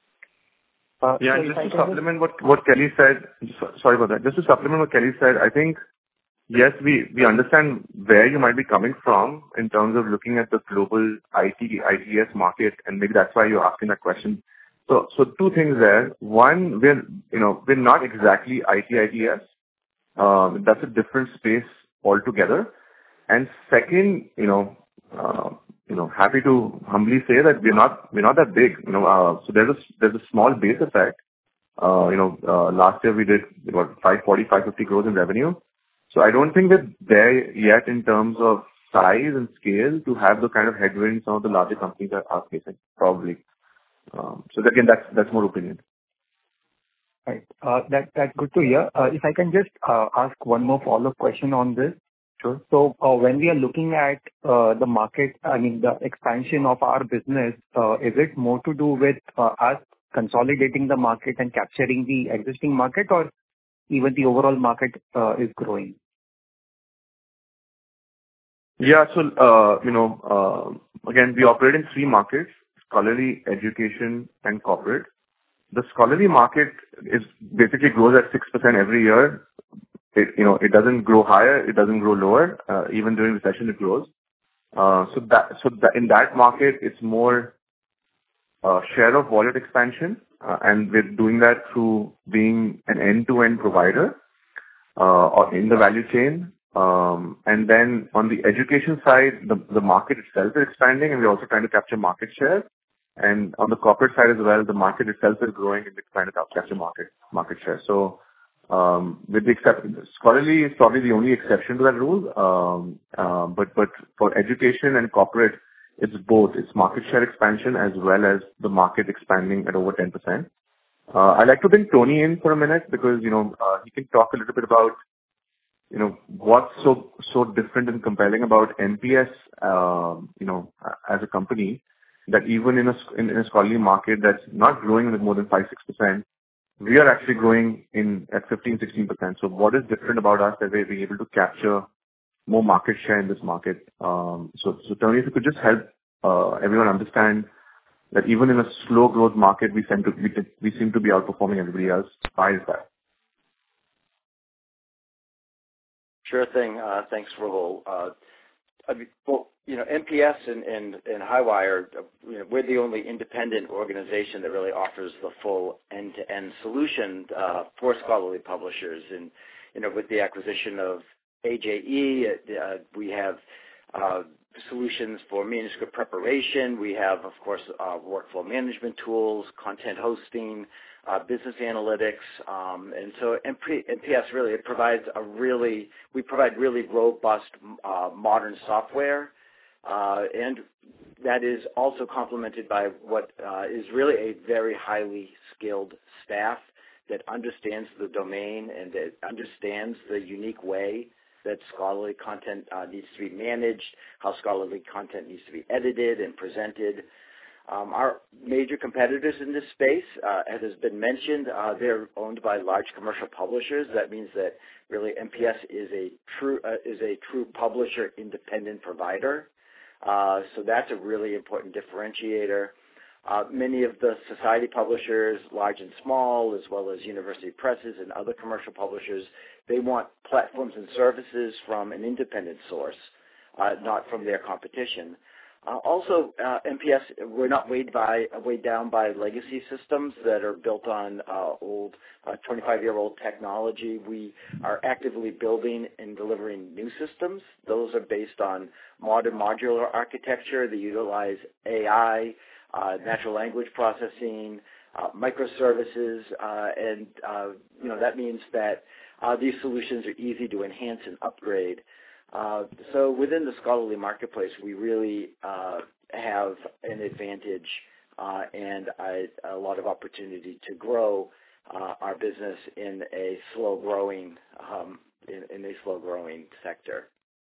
Uh, yeah, so just to supplement what, what Kelly said, sorry about that, just to supplement what Kelly said, I think yes, we, we understand where you might be coming from in terms of looking at the global I T, I T S market, and maybe that's why you're asking that question. So, so two things there. One, we're, you know, we're not exactly I T, I T S. Um, that's a different space altogether. And second, you know, uh, you know, happy to humbly say that we're not, we're not that big, you know, uh, so there's a, there's a small base effect. Uh, you know, uh, last year we did about five forty, five fifty crores in revenue. So I don't think we're there yet in terms of size and scale to have the kind of headwinds some of the larger companies are, are facing, probably. Um, so again, that's that's more opinion. Right. Uh, that that's good to hear. Uh, if I can just uh, ask one more follow-up question on this. Sure. So uh, when we are looking at uh, the market, I mean the expansion of our business, uh, is it more to do with uh, us consolidating the market and capturing the existing market, or even the overall market uh, is growing? Yeah. So, uh, you know, uh, again, we operate in three markets: scholarly, education, and corporate. The scholarly market is basically grows at six percent every year. It, you know, it doesn't grow higher, it doesn't grow lower. Uh, even during recession, it grows. Uh, so that, so that in that market, it's more uh, share of wallet expansion uh, and we're doing that through being an end-to-end provider uh, or in the value chain. Um, and then on the education side, the, the market itself is expanding, and we're also trying to capture market share. And on the corporate side as well, the market itself is growing, and we're trying to capture market market share. So, um, with the exception, Scholarly is probably the only exception to that rule. Um, uh, but but for education and corporate, it's both. It's market share expansion as well as the market expanding at over ten percent. Uh, I'd like to bring Tony in for a minute because, you know, uh, he can talk a little bit about, you know, what's so so different and compelling about M P S, um, you know, as a company, that even in a in, in a scholarly market that's not growing with more than five six percent, we are actually growing in at fifteen sixteen percent. So what is different about us that we're being able to capture more market share in this market? Um, so so Tony, if you could just help uh, everyone understand that even in a slow growth market, we seem to we, we seem to be outperforming everybody else. Why is that? Sure thing. Uh, thanks, Rahul. Uh, I mean, well, you know, M P S and, and, and Highwire, uh, you know, we're the only independent organization that really offers the full end-to-end solution uh, for scholarly publishers. And, you know, with the acquisition of A J E, uh, we have uh, solutions for manuscript preparation. We have, of course, uh, workflow management tools, content hosting, Uh, business analytics, um, and so M P S really it provides a really we provide really robust uh, modern software, uh, and that is also complemented by what uh, is really a very highly skilled staff that understands the domain and that understands the unique way that scholarly content uh, needs to be managed, how scholarly content needs to be edited and presented. Um, our major competitors in this space, uh, as has been mentioned, uh, they're owned by large commercial publishers. That means that really M P S is a true uh, is a true publisher independent provider. Uh, so that's a really important differentiator. Uh, many of the society publishers, large and small, as well as university presses and other commercial publishers, they want platforms and services from an independent source, uh, not from their competition. Uh, also, uh, M P S, we're not weighed by weighed down by legacy systems that are built on uh, old uh, twenty-five-year-old technology. We are actively building and delivering new systems. Those are based on modern modular architecture. They utilize A I, uh, natural language processing, uh, microservices, uh, and uh, you know that means that uh, these solutions are easy to enhance and upgrade. Uh, so within the scholarly marketplace, we really uh, have an advantage uh, and a, a lot of opportunity to grow uh, our business in a slow-growing um, in, in a slow-growing sector.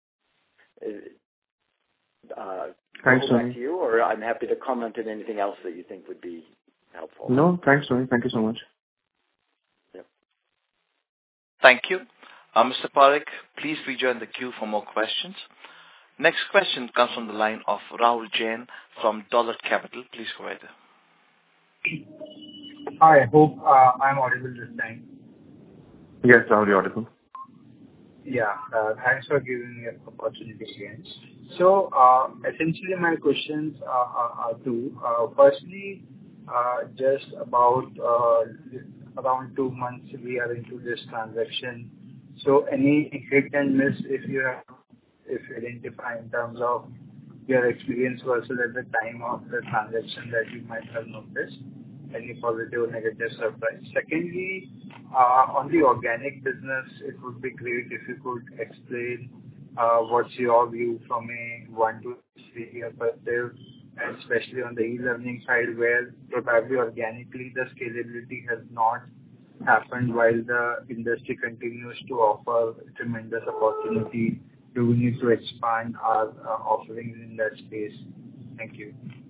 Uh, Thanks, back Tony. to you, or I'm happy to comment on anything else that you think would be helpful. No, thanks, Tony. Thank you so much. Yep. Thank you. Uh, Mister Parekh, please rejoin the queue for more questions. Next question comes from the line of Rahul Jain from Dolat Capital. Please go ahead. Hi, I hope uh, I'm audible this time. Yes, Rahul, you're audible. Yeah, uh, thanks for giving me an opportunity again. So, uh, essentially my questions are, are, are two. Uh, firstly, uh, just about uh, around two months we are into this transaction. So any hit and miss if you have, if you identify in terms of your experience versus at the time of the transaction that you might have noticed, any positive or negative surprise. Secondly, uh, on the organic business, it would be great if you could explain uh, what's your view from a one to three year perspective, and especially on the e-learning side where probably organically the scalability has not happened while the industry continues to offer tremendous opportunity. Do we need to expand our uh, offerings in that space? Thank you.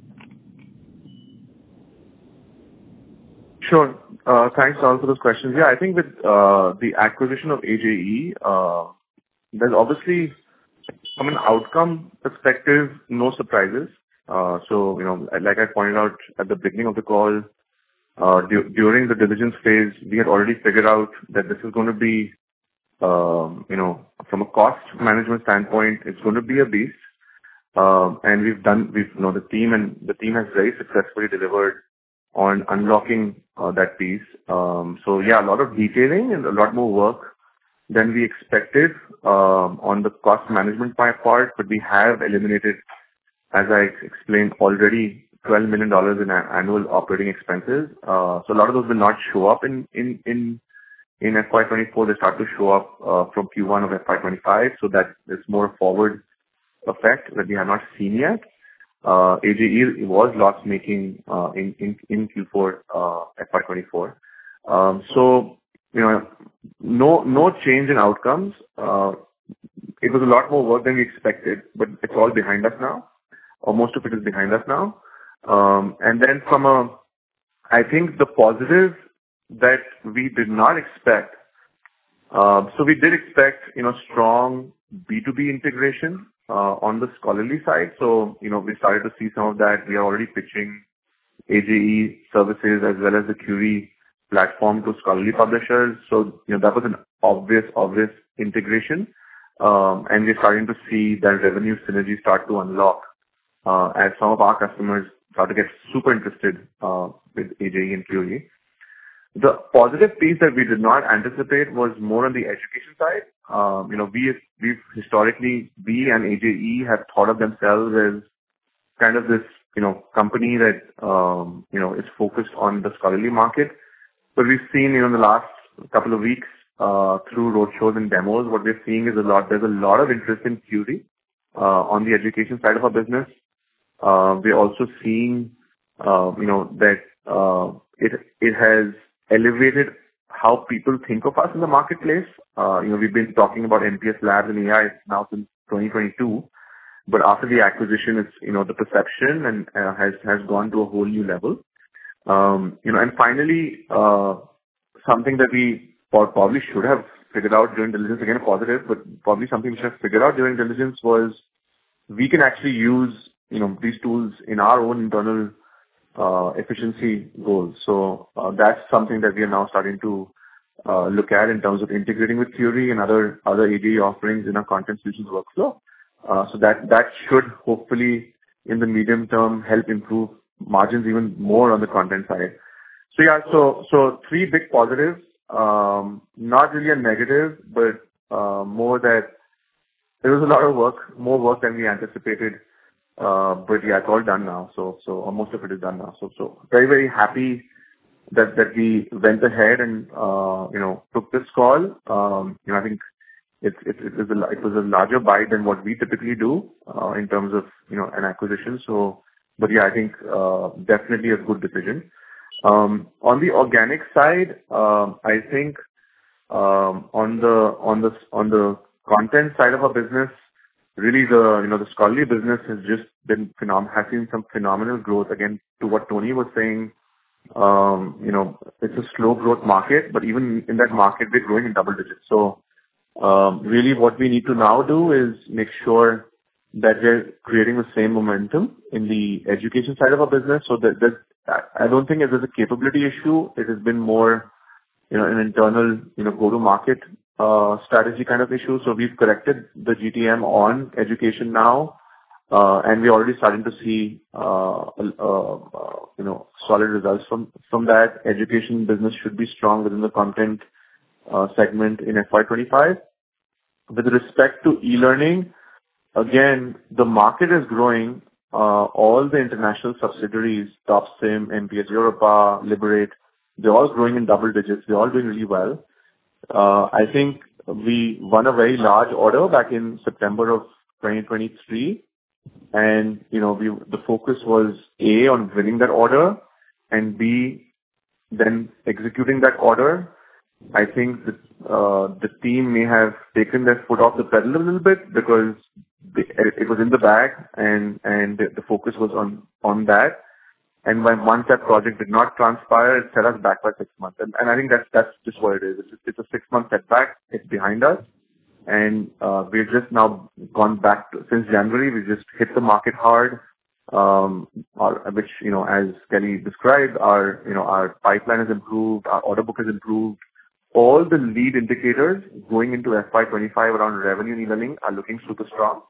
Sure. Uh, thanks, all for those questions. Yeah, I think with uh, the acquisition of A J E, uh, there's obviously, from an outcome perspective, no surprises. Uh, so, you know, like I pointed out at the beginning of the call, Uh, du- during the diligence phase, we had already figured out that this is going to be, um, you know, from a cost management standpoint, it's going to be a beast. Um, and we've done, we've, you know, the team and the team has very successfully delivered on unlocking uh, that piece. Um, so yeah, a lot of detailing and a lot more work than we expected um, on the cost management part, but we have eliminated, as I explained already, twelve million dollars in a- annual operating expenses. Uh, so a lot of those will not show up in in in, in F Y twenty-four. They start to show up uh, from Q one of F Y twenty-five. So that is more forward effect that we have not seen yet. Uh, A J E was loss-making uh, in in in Q four uh, F Y twenty-four. Um, So, you know, no no change in outcomes. Uh, It was a lot more work than we expected, but it's all behind us now, or most of it is behind us now. Um, And then from a, I think the positive that we did not expect, um, so we did expect, you know, strong B two B integration uh, on the scholarly side. So, you know, we started to see some of that. We are already pitching A J E services as well as the Curie platform to scholarly publishers. So, you know, that was an obvious, obvious integration. Um, and we're starting to see that revenue synergy start to unlock uh, as some of our customers start to get super interested uh, with A J E and Curie. The positive piece that we did not anticipate was more on the education side. Um, you know, we, we've historically, we and A J E have thought of themselves as kind of this, you know, company that, um, you know, is focused on the scholarly market. But we've seen, you know, in the last couple of weeks, uh, through roadshows and demos, what we're seeing is a lot, there's a lot of interest in Curie, uh, on the education side of our business. Uh, we're also seeing, uh, you know, that, uh, it, it has elevated how people think of us in the marketplace. Uh, you know, we've been talking about N P S Labs and A I now since twenty twenty-two. But after the acquisition, it's, you know, the perception and uh, has has gone to a whole new level. Um, you know, and finally, uh, something that we probably should have figured out during diligence, again, positive, but probably something we should have figured out during diligence was we can actually use, you know, these tools in our own internal uh, efficiency goals. So uh, that's something that we are now starting to uh, look at in terms of integrating with Curie and other other A J E offerings in our content solutions workflow. Uh, so that that should hopefully, in the medium term, help improve margins even more on the content side. So yeah, so so three big positives. Um, not really a negative, but uh, more that there was a lot of work, more work than we anticipated. Uh, but yeah, it's all done now. So so most of it is done now. So so very very happy that that we went ahead and uh, you know took this call. Um, you know I think. It, it, it, was a, it was a larger bite than what we typically do uh, in terms of, you know, an acquisition. So, but yeah, I think uh, definitely a good decision. Um, on the organic side, um, I think um, on the on the on the content side of our business, really the you know the scholarly business has just been phenom- has seen some phenomenal growth. Again, to what Tony was saying, um, you know, it's a slow growth market, but even in that market, we're growing in double digits. So. Um, really what we need to now do is make sure that we're creating the same momentum in the education side of our business. So that, that I don't think it is a capability issue. It has been more, you know, an internal, you know, go-to-market uh, strategy kind of issue. So we've corrected the G T M on education now, uh, and we're already starting to see, uh, uh, uh, you know, solid results from from that. Education business should be strong within the content Uh, segment in F Y twenty-five. With respect to e-learning, again, the market is growing. Uh, all the international subsidiaries, TopSim, M P S Europa, Liberate, they're all growing in double digits. They're all doing really well. Uh, I think we won a very large order back in September of twenty twenty-three. And, you know, we, the focus was A, on winning that order, and B, then executing that order. I think that uh, the team may have taken their foot off the pedal a little bit because they, it was in the bag and and the focus was on on that. And when once that project did not transpire, it set us back by six months. And, and I think that's that's just what it is. It's, it's a six month setback. It's behind us, and uh, we've just now gone back to, since January. We just hit the market hard. Um, our, which you know, as Kelly described, our you know our pipeline has improved, our order book has improved. All the lead indicators going into F Y twenty-five around revenue and e-learning are looking super strong.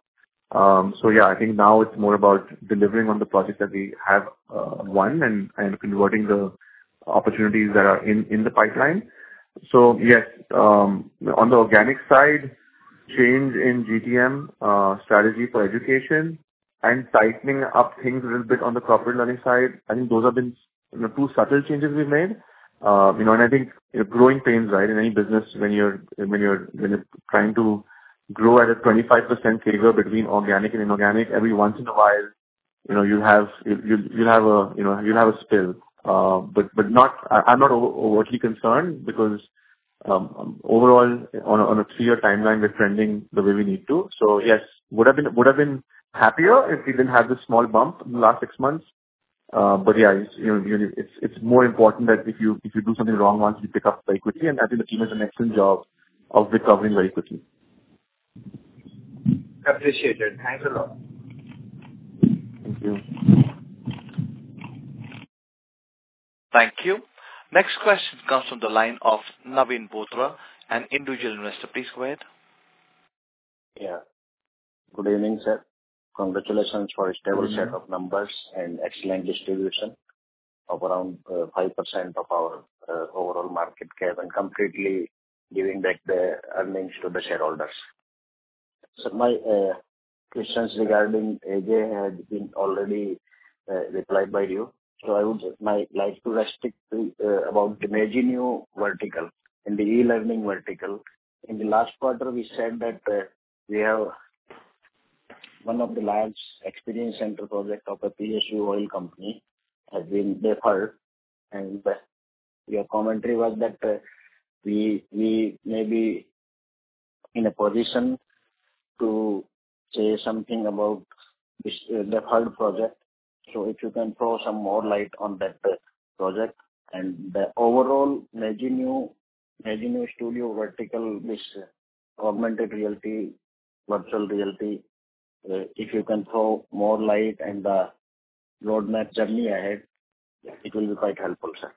Um, so yeah, I think now it's more about delivering on the projects that we have uh, won and, and converting the opportunities that are in, in the pipeline. So yes, um, on the organic side, change in G T M uh, strategy for education and tightening up things a little bit on the corporate learning side. I think those have been, you know, two subtle changes we've made. Uh, you know, and I think, you know, growing pains, right, in any business when you're when you're when you're trying to grow at a twenty-five percent C A G R between organic and inorganic. Every once in a while, you know, you'll have you'll you'll have a you know you'll have a spill. Uh, but but not I, I'm not over, overtly concerned because um, um, overall on a, on a three-year timeline we're trending the way we need to. So yes, would have been would have been happier if we didn't have this small bump in the last six months. Uh, but yeah, it's, you know, you, it's it's more important that if you if you do something wrong once, you pick up very quickly, and I think the team has an excellent job of recovering very quickly. Appreciated. Thanks a lot. Thank you. Thank you. Next question comes from the line of Naveen Bothra, an individual investor. Please go ahead. Yeah. Good evening, sir. Congratulations for a stable Mm-hmm. set of numbers and excellent distribution of around uh, five percent of our uh, overall market cap and completely giving back the earnings to the shareholders. So my uh, questions regarding A J had been already uh, replied by you. So I would my, like to restrict to, uh, about the Maginu vertical. In the e-learning vertical, in the last quarter we said that uh, we have one of the large experience center project of a P S U oil company has been deferred, and uh, your commentary was that uh, we we may be in a position to say something about this uh, deferred project. So if you can throw some more light on that uh, project and the overall Maginu Maginu Studio vertical, this uh, augmented reality, virtual reality. Uh, if you can throw more light and the roadmap journey ahead, it will be quite helpful, sir.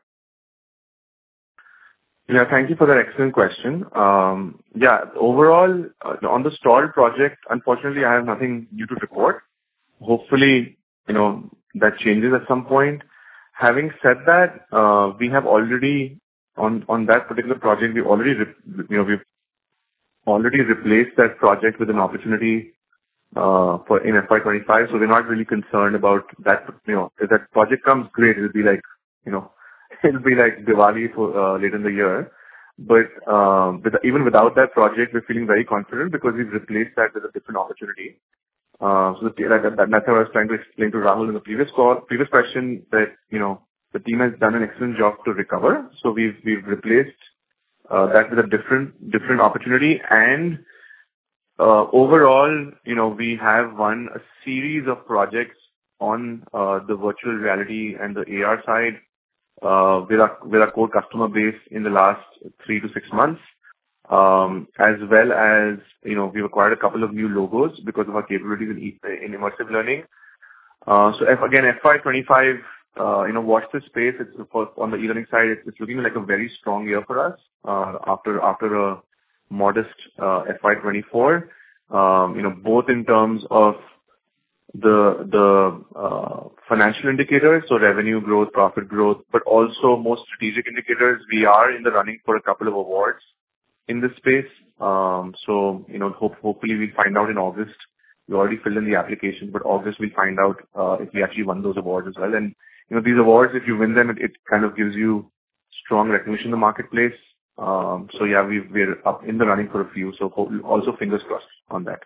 Yeah, thank you for that excellent question. Um, yeah, overall, uh, on the stalled project, unfortunately, I have nothing new to report. Hopefully, you know, that changes at some point. Having said that, uh, we have already, on, on that particular project, we already, re- you know, we've already replaced that project with an opportunity uh, for in F Y twenty-five. So we're not really concerned about that. You know, if that project comes, great. It'll be like, you know, it'll be like Diwali for uh, later in the year. But um, with, even without that project, we're feeling very confident because we've replaced that with a different opportunity. Uh, so the, that, that, that's what I was trying to explain to Rahul in the previous call, previous question that, you know, the team has done an excellent job to recover. So we've we've replaced uh, that with a different different opportunity. And uh, overall, you know, we have won a series of projects on uh, the virtual reality and the A R side uh, with our with our core customer base in the last three to six months. Um, as well as, you know, we've acquired a couple of new logos because of our capabilities in, e- in immersive learning. Uh, so if, again, F Y twenty-five, uh, you know, watch this space. It's for, on the e-learning side, it's, it's looking like a very strong year for us, uh, after, after a modest, uh, F Y twenty-four, um, you know, both in terms of the, the, uh, financial indicators, so revenue growth, profit growth, but also most strategic indicators. We are in the running for a couple of awards in this space. Um, so, you know, hope, hopefully we'll find out in August. We already filled in the application, but August we'll find out uh, if we actually won those awards as well. And, you know, these awards, if you win them, it, it kind of gives you strong recognition in the marketplace. Um, so yeah, we've, we're up in the running for a few. So hope, also fingers crossed on that.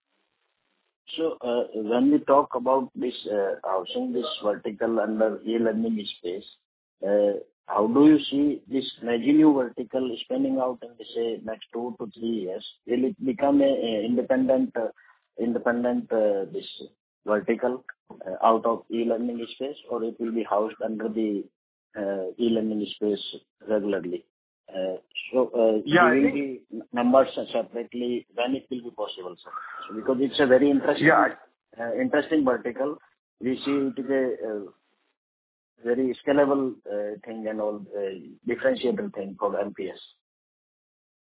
So uh, when we talk about this uh, housing this vertical under e-learning space, uh, how do you see this Maginu vertical spinning out in the say next two to three years? Will it become a, a independent uh, independent uh, this vertical uh, out of e-learning space, or it will be housed under the uh, e-learning space regularly? Uh, so uh, Yeah, I giving think- the numbers separately, when it will be possible, sir? So because it's a very interesting Yeah, uh, interesting vertical. We see it is a uh, very scalable uh, thing and all uh, differentiator thing for M P S.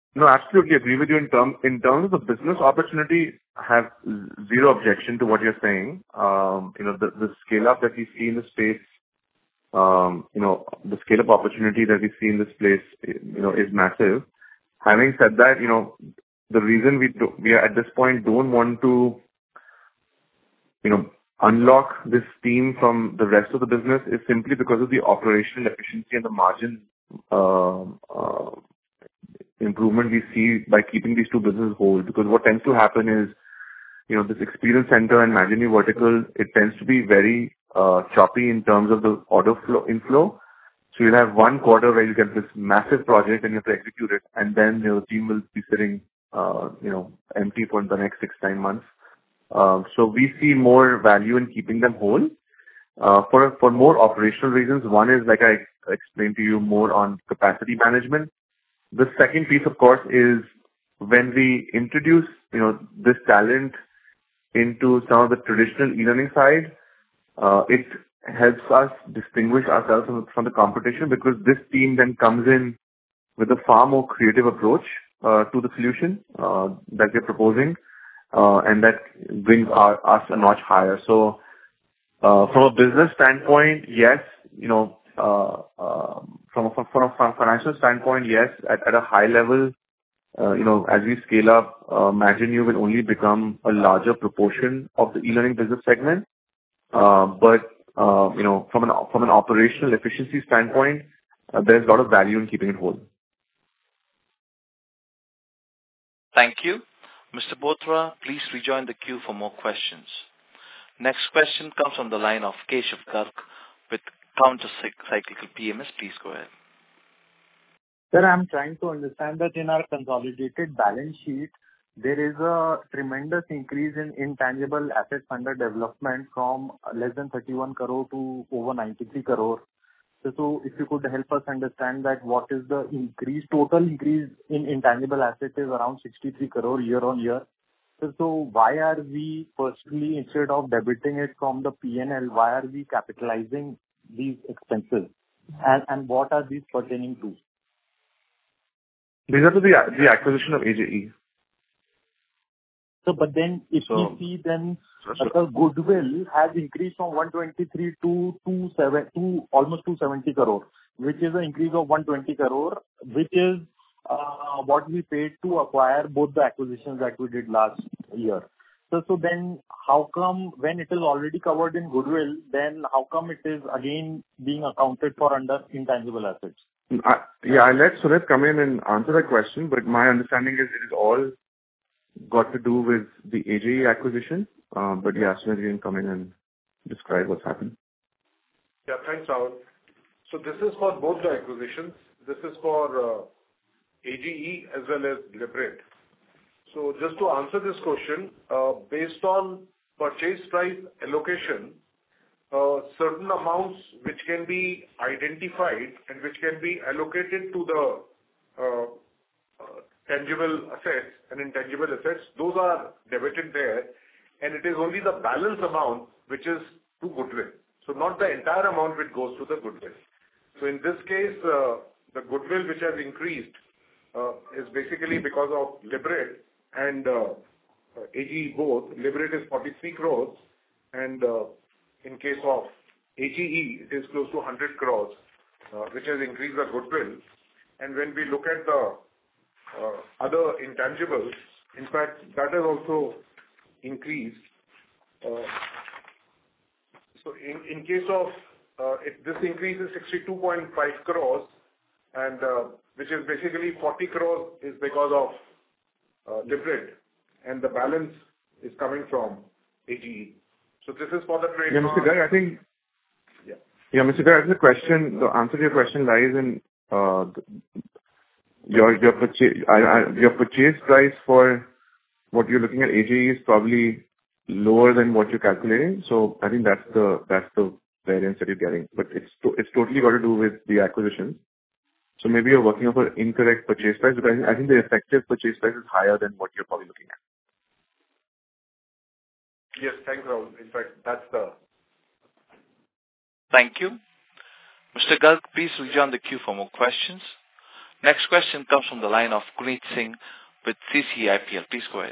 No, absolutely agree with you. In term, in terms of the business opportunity, I have zero objection to what you're saying. Um, You know, the the scale-up that we see in the space, um, you know, the scale-up opportunity that we see in this place, you know, is massive. Having said that, you know, the reason we do, we are at this point don't want to, you know, unlock this team from the rest of the business is simply because of the operational efficiency and the margin um, uh, improvement we see by keeping these two businesses whole. Because what tends to happen is, you know, this experience center and Imagine vertical, it tends to be very uh, choppy in terms of the order flow inflow. So you'll have one quarter where you get this massive project and you have to execute it, and then your team will be sitting, uh, you know, empty for the next six, nine months. Um, so we see more value in keeping them whole. Uh, for for more operational reasons, one is, like I explained to you, more on capacity management. The second piece, of course, is when we introduce, you know, this talent into some of the traditional e-learning side, uh, it helps us distinguish ourselves from, from the competition, because this team then comes in with a far more creative approach uh, to the solution uh, that we're proposing, uh, and that brings our, us a notch higher. So, uh, from a business standpoint, yes, you know, uh, uh, from a, from a financial standpoint, yes, at, at a high level, uh, you know, as we scale up, uh, Imagine You will only become a larger proportion of the e-learning business segment. Uh, but, uh, you know, from an from an operational efficiency standpoint, uh, there's a lot of value in keeping it whole. Thank you. Mister Bothra, please rejoin the queue for more questions. Next question comes from the line of Keshav Garg with Counter-Cyclical P M S. Please go ahead. Sir, I'm trying to understand that in our consolidated balance sheet, there is a tremendous increase in intangible assets under development from less than thirty-one crore to over ninety-three crore. So, so if you could help us understand that what is the increase, total increase in intangible assets is around sixty-three crore year on year. So, so why are we firstly, instead of debiting it from the P and L, why are we capitalizing these expenses? And, and what are these pertaining to? These are to the, the acquisition of A J E. So, but then if so, we see then so, so. the goodwill has increased from one twenty-three to two seven to almost two seventy crore, which is an increase of one twenty crore, which is uh, what we paid to acquire both the acquisitions that we did last year. So, so then how come when it is already covered in goodwill, then how come it is again being accounted for under intangible assets? I, yeah, I'll let Sunit come in and answer that question, but my understanding is it is all got to do with the A J E acquisition. Um, but yeah, Sunit, you can come in and describe what's happened. Yeah, thanks, Rahul. So this is for both the acquisitions. This is for uh, A G E as well as Liberate. So just to answer this question, uh, based on purchase price allocation, uh, certain amounts which can be identified and which can be allocated to the uh, uh, tangible assets and intangible assets, those are debited there, and it is only the balance amount which is to goodwill. So not the entire amount which goes to the goodwill. So in this case, uh, the goodwill which has increased uh, is basically because of Liberate and uh, A G E both. Liberate is forty-three crores, and uh, in case of A G E, it is close to one hundred crores, uh, which has increased the goodwill. And when we look at the Uh, other intangibles, in fact, that has also increased. Uh, so in, in case of, uh, it, this increase is sixty-two point five crores, and uh, which is basically forty crores is because of uh, Liberate, and the balance is coming from A G E. So this is for the trade. Yeah, Mister Garg, I think, yeah, yeah, Mister Garg, the question, the answer to your question lies in uh, the, Your your purchase I, I, your purchase price for what you're looking at A J E is probably lower than what you're calculating. So I think that's the that's the variance that you're getting. But it's to, it's totally got to do with the acquisition. So maybe you're working off an incorrect purchase price, because I think, I think the effective purchase price is higher than what you're probably looking at. Yes, thanks, Rahul. In fact, that's the. Thank you, Mister Garg. Please rejoin the queue for more questions. Next question comes from the line of Guneet Singh with C C I P L. Please go ahead.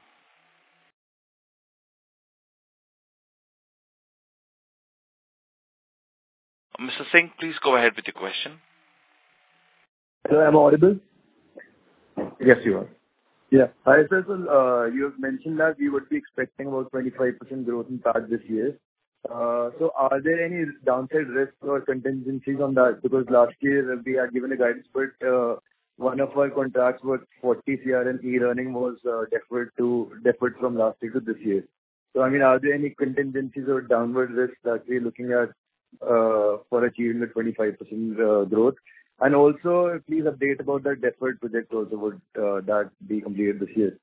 Mister Singh, please go ahead with your question. Hello, am I audible? Yes, you are. Yeah. Hi, sir. So, uh, you have mentioned that we would be expecting about twenty-five percent growth in P A T this year. Uh, So are there any downside risks or contingencies on that? Because last year we had given a guidance, but uh, one of our contracts worth forty crore in e-learning was uh, deferred to deferred from last year to this year. So, I mean, are there any contingencies or downward risks that we're looking at uh, for achieving the twenty-five percent uh, growth? And also, please update about that deferred project also. Would uh, that be completed this year?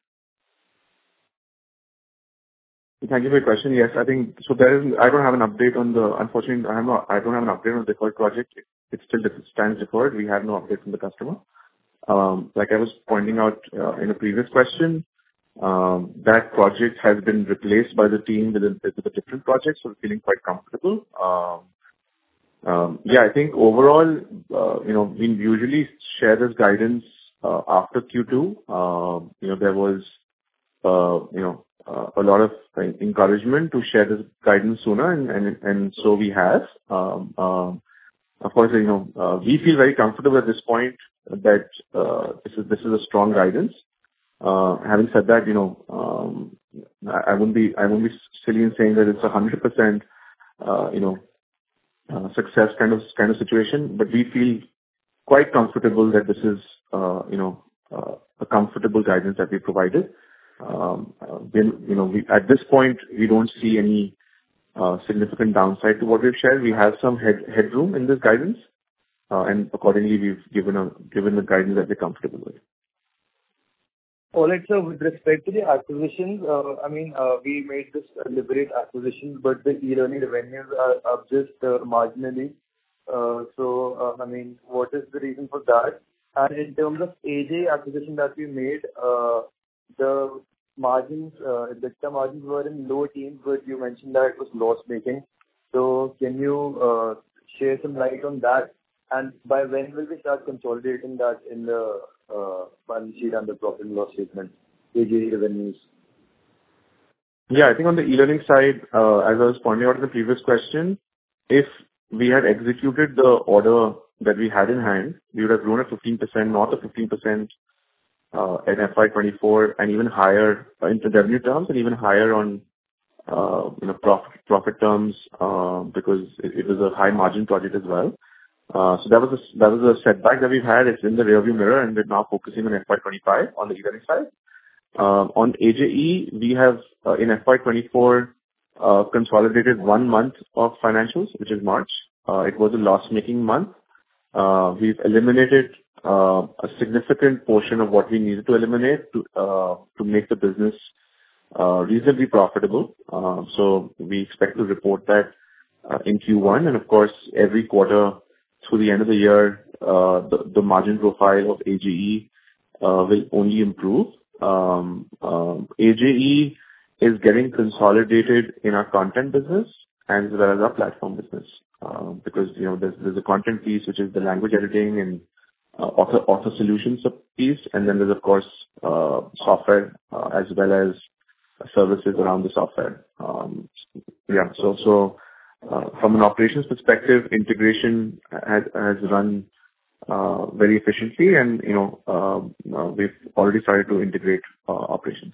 Thank you for your question. Yes, I think so. There is. I don't have an update on the. Unfortunately, I have not. I don't have an update on the deferred project. It still stands deferred. We have no update from the customer. Um, like I was pointing out uh, in a previous question, um, that project has been replaced by the team with a, with a different project, so we're feeling quite comfortable. Um, um, yeah, I think overall, uh, you know, we usually share this guidance uh, after Q two. Uh, you know, there was, uh, you know, uh, a lot of uh, encouragement to share this guidance sooner, and and, and so we have. Um, um, Of course, you know, uh, we feel very comfortable at this point that uh, this is this is a strong guidance. Uh, Having said that, you know, um, I I wouldn't be I wouldn't be silly in saying that it's a one hundred percent, uh, you know, uh, success kind of kind of situation, but we feel quite comfortable that this is, uh, you know, uh, a comfortable guidance that we provided. Um, uh, Then, you know, we at this point, we don't see any Uh, significant downside to what we've shared. We have some head headroom in this guidance, uh, and accordingly, we've given a given the guidance that we're comfortable with. All right, sir. With respect to the acquisitions, uh, I mean, uh, we made this deliberate acquisitions, but the e-learning revenues are up just uh, marginally. Uh, So, uh, I mean, what is the reason for that? And in terms of A J acquisition that we made, uh, the margins, uh, the EBITDA margins were in low teens, but you mentioned that it was loss-making. So can you uh, share some light on that? And by when will we start consolidating that in the uh, balance sheet and the profit and loss statement, A J revenues? Yeah, I think on the e-learning side, uh, as I was pointing out in the previous question, if we had executed the order that we had in hand, we would have grown at fifteen percent, north of fifteen percent, Uh, in F Y twenty-four, and even higher uh, in revenue terms, and even higher on uh, you know profit profit terms, uh, because it, it was a high margin project as well. Uh, so that was a that was a setback that we've had. It's in the rearview mirror, and we're now focusing on F Y twenty-five on the e-learning side. Uh, on A J E, we have uh, in F Y twenty-four uh, consolidated one month of financials, which is March. Uh, it was a loss-making month. Uh, we've eliminated uh, a significant portion of what we needed to eliminate to uh, to make the business uh, reasonably profitable. Uh, So we expect to report that uh, in Q one, and of course, every quarter through the end of the year, uh, the the margin profile of A J E uh, will only improve. Um, um, A J E is getting consolidated in our content business as well as our platform business. Uh, because, you know, there's there's a content piece, which is the language editing and uh, author author solutions piece, and then there's, of course, uh, software uh, as well as services around the software. Um, Yeah, so so uh, from an operations perspective, integration has has run uh, very efficiently, and, you know, uh, uh, we've already started to integrate uh, operations.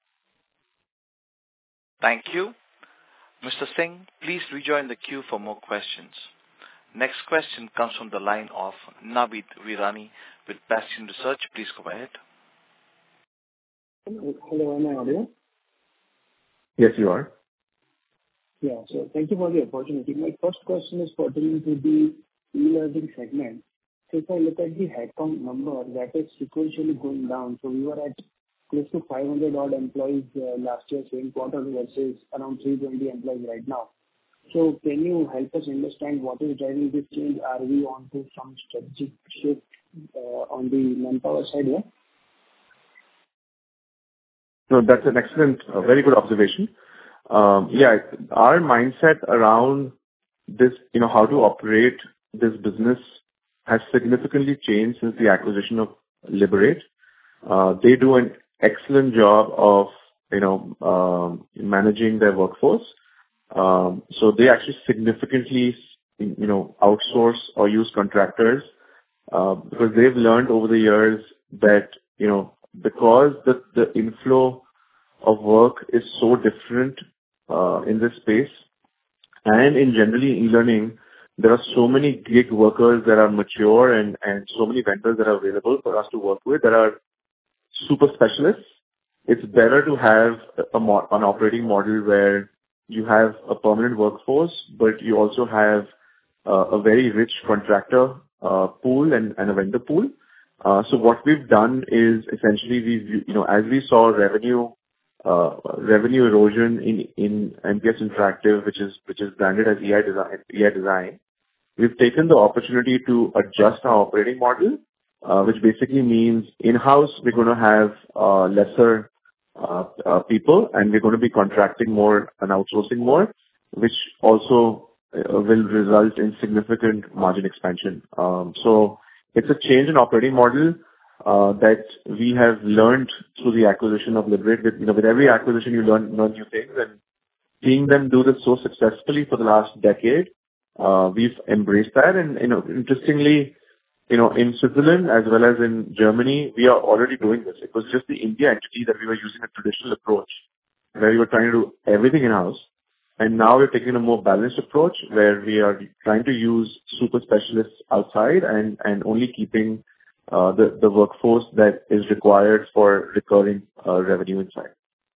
Thank you. Mister Singh, please rejoin the queue for more questions. Next question comes from the line of Navid Virani with Bastion Research. Please go ahead. Hello, am I audible? Yes, you are. Yeah. So thank you for the opportunity. My first question is pertaining to the e-learning segment. So if I look at the headcount number, that is sequentially going down. So we were at close to five hundred odd employees uh, last year, same quarter, versus around three hundred twenty employees right now. So can you help us understand what is driving this change? Are we on to some strategic shift uh, on the manpower side here? No, that's an excellent, uh, very good observation. Um, Yeah, our mindset around this, you know, how to operate this business has significantly changed since the acquisition of Liberate. Uh, they do an excellent job of, you know, um, managing their workforce. Um, so they actually significantly, you know, outsource or use contractors, uh, because they've learned over the years that, you know, because the, the inflow of work is so different, uh, in this space, and in generally e-learning, there are so many gig workers that are mature and, and so many vendors that are available for us to work with that are super specialists. It's better to have a mo- an operating model where you have a permanent workforce, but you also have uh, a very rich contractor uh, pool and, and a vendor pool. Uh, so what we've done is essentially we, you know, as we saw revenue uh, revenue erosion in in M P S Interactive, which is which is branded as E I Design, E I Design, we've taken the opportunity to adjust our operating model, uh, which basically means in-house we're going to have uh, lesser uh, uh, people, and we're going to be contracting more and outsourcing more, which also uh, will result in significant margin expansion. Um, so it's a change in operating model uh, that we have learned through the acquisition of Liberate. With, you know, with every acquisition, you learn learn new things, and seeing them do this so successfully for the last decade, uh, we've embraced that. And you know, interestingly, you know, in Switzerland as well as in Germany, we are already doing this. It was just the India entity that we were using a traditional approach, where we were trying to do everything in-house. And now we're taking a more balanced approach, where we are trying to use super specialists outside and, and only keeping uh, the, the workforce that is required for recurring uh, revenue inside.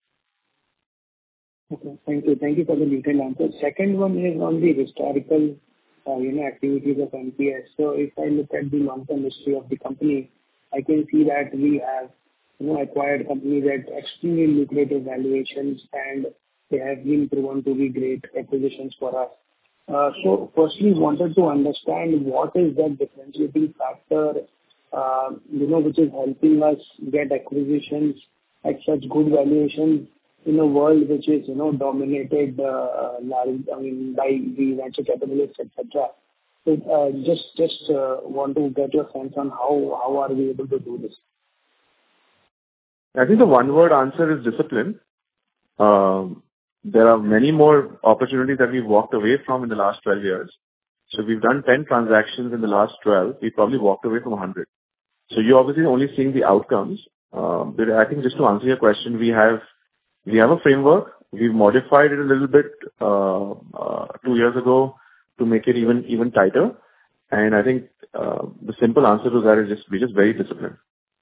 Okay. Thank you. Thank you for the detailed answer. Second one is on the historical, uh, you know, activities of M P S. So if I look at the long-term history of the company, I can see that we have, you know, acquired companies at extremely lucrative valuations, and they have been proven to be great acquisitions for us. Uh, so firstly, wanted to understand what is that differentiating factor, uh, you know, which is helping us get acquisitions at such good valuations in a world which is, you know, dominated, uh, large, I mean, by the venture capitalists, et cetera. So, uh, just just uh, want to get your sense on how how are we able to do this? I think the one-word answer is discipline. Um, there are many more opportunities that we've walked away from in the last twelve years. So we've done ten transactions in the last twelve. We probably walked away from one hundred. So you're obviously only seeing the outcomes. Um, but I think just to answer your question, we have we have a framework. We've modified it a little bit uh, uh, two years ago to make it even even tighter. And I think uh, the simple answer to that is just we're just very disciplined.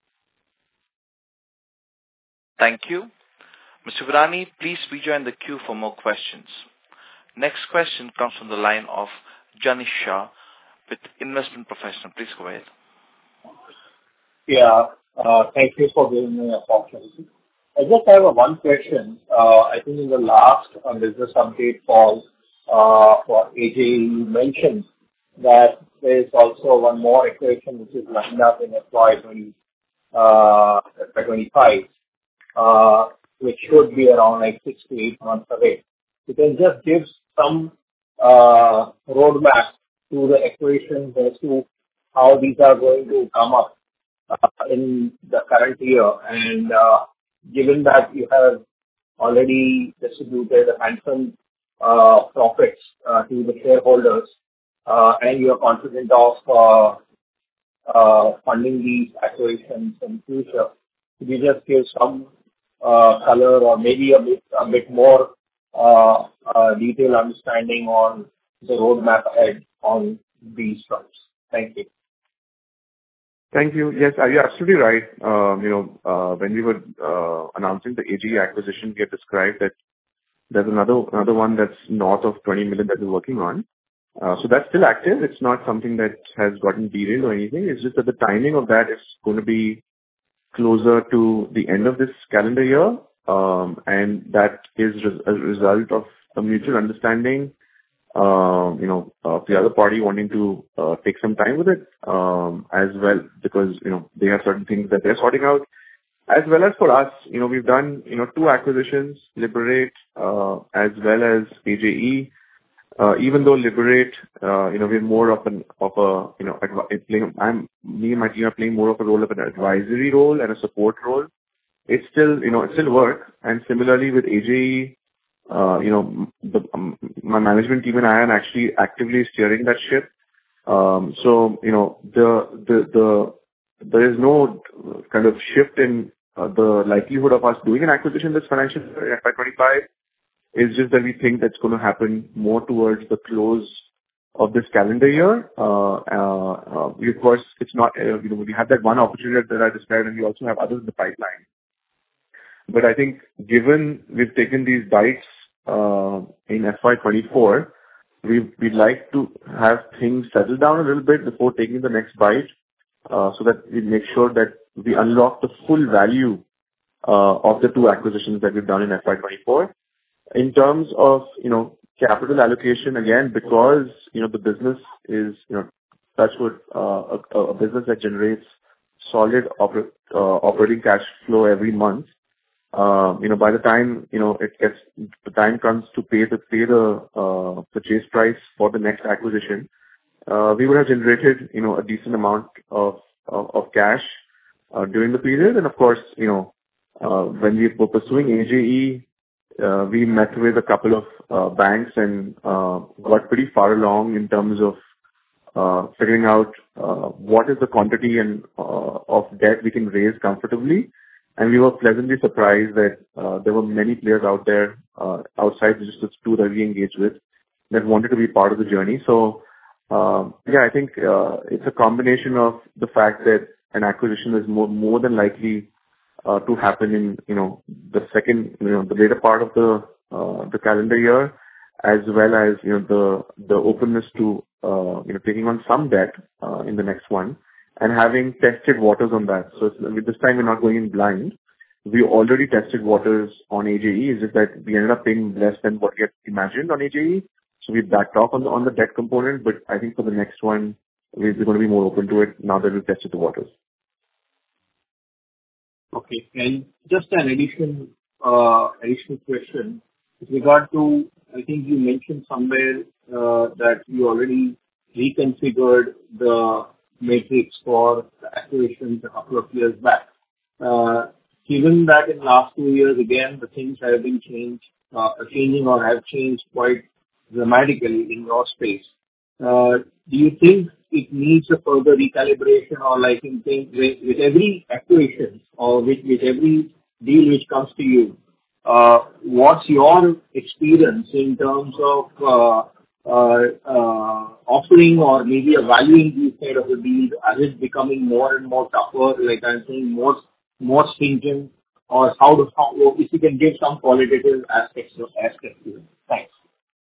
Thank you. Mister Virani, please rejoin the queue for more questions. Next question comes from the line of Janish Shah with Investment Professional. Please go ahead. Yeah, uh, thank you for giving me a opportunity. I just have a one question. Uh, I think in the last uh, business update call uh, for A J E, you mentioned that there is also one more equation which is lined up in F Y twenty-five, uh, which should be around like six to eight months away. You can just give some uh, roadmap to the equations as to how these are going to come up uh, in the current year, and uh, given that you have already distributed handsome uh, profits uh, to the shareholders, uh, and you are confident of uh, uh, funding these acquisitions in future, could you just give some uh, color or maybe a bit a bit more uh, uh, detailed understanding on the roadmap ahead on these fronts? Thank you. Thank you. Yes, you're absolutely right. Um, you know, uh, when we were uh, announcing the A G E acquisition, we had described that there's another another one that's north of twenty million that we're working on. Uh, so that's still active. It's not something that has gotten derailed or anything. It's just that the timing of that is going to be closer to the end of this calendar year, um, and that is res- a result of a mutual understanding. Um, you know, uh, the other party wanting to uh, take some time with it, um, as well, because, you know, they have certain things that they're sorting out. As well as for us, you know, we've done, you know, two acquisitions, Liberate, uh, as well as A J E. uh, even though Liberate, uh, you know, we're more of an, of a, you know, advi- playing, I'm, me and my team are playing more of a role of an advisory role and a support role. It's still, you know, it's still work. And similarly with A J E, uh, you know, the, um, my management team and I are actually actively steering that ship. Um, so, you know, the, the, the, there is no kind of shift in uh, the likelihood of us doing an acquisition this financial year, F Y twenty-five. It's just that we think that's going to happen more towards the close of this calendar year. Uh, uh, uh, we, of course, it's not, uh, you know, we have that one opportunity that I described, and we also have others in the pipeline. But I think given we've taken these bites uh, in F Y twenty-four, we we'd like to have things settle down a little bit before taking the next bite, uh, so that we make sure that we unlock the full value uh, of the two acquisitions that we've done in F Y twenty-four. In terms of, you know, capital allocation, again, because, you know, the business is, you know, touch wood, uh, a, a business that generates solid oper- uh, operating cash flow every month. Uh, you know, by the time, you know, it gets, the time comes to pay the, pay the, uh, purchase price for the next acquisition, uh, we would have generated, you know, a decent amount of, of, of cash, uh, during the period. And of course, you know, uh, when we were pursuing A J E, uh, we met with a couple of, uh, banks and, uh, got pretty far along in terms of, uh, figuring out, uh, what is the quantity and, uh, of debt we can raise comfortably. And we were pleasantly surprised that uh, there were many players out there uh, outside just the two that we engaged with that wanted to be part of the journey. So, um, yeah, I think uh, it's a combination of the fact that an acquisition is more more than likely uh, to happen in, you know, the second, you know, the later part of the uh, the calendar year, as well as, you know, the the openness to uh, you know, taking on some debt uh, in the next one. And having tested waters on that. So it's, this time we're not going in blind. We already tested waters on A J E. It's just that we ended up paying less than what we had imagined on A J E. So we backed off on the, on the debt component. But I think for the next one, we're going to be more open to it now that we've tested the waters. Okay. And just an addition, uh, additional question with regard to, I think you mentioned somewhere uh, that you already reconfigured the matrix for the acquisitions a couple of years back. Uh, given that in the last two years, again, the things have been changed, uh, changing or have changed quite dramatically in your space. Uh, do you think it needs a further recalibration, or like in things with, with every acquisition or with, with every deal which comes to you, uh, what's your experience in terms of uh, Uh, uh, offering or maybe a valuing these kind of a deals? Is it becoming more and more tougher, like I'm saying, more more stringent, or how do how, if you can give some qualitative aspects of aspects to it? Thanks.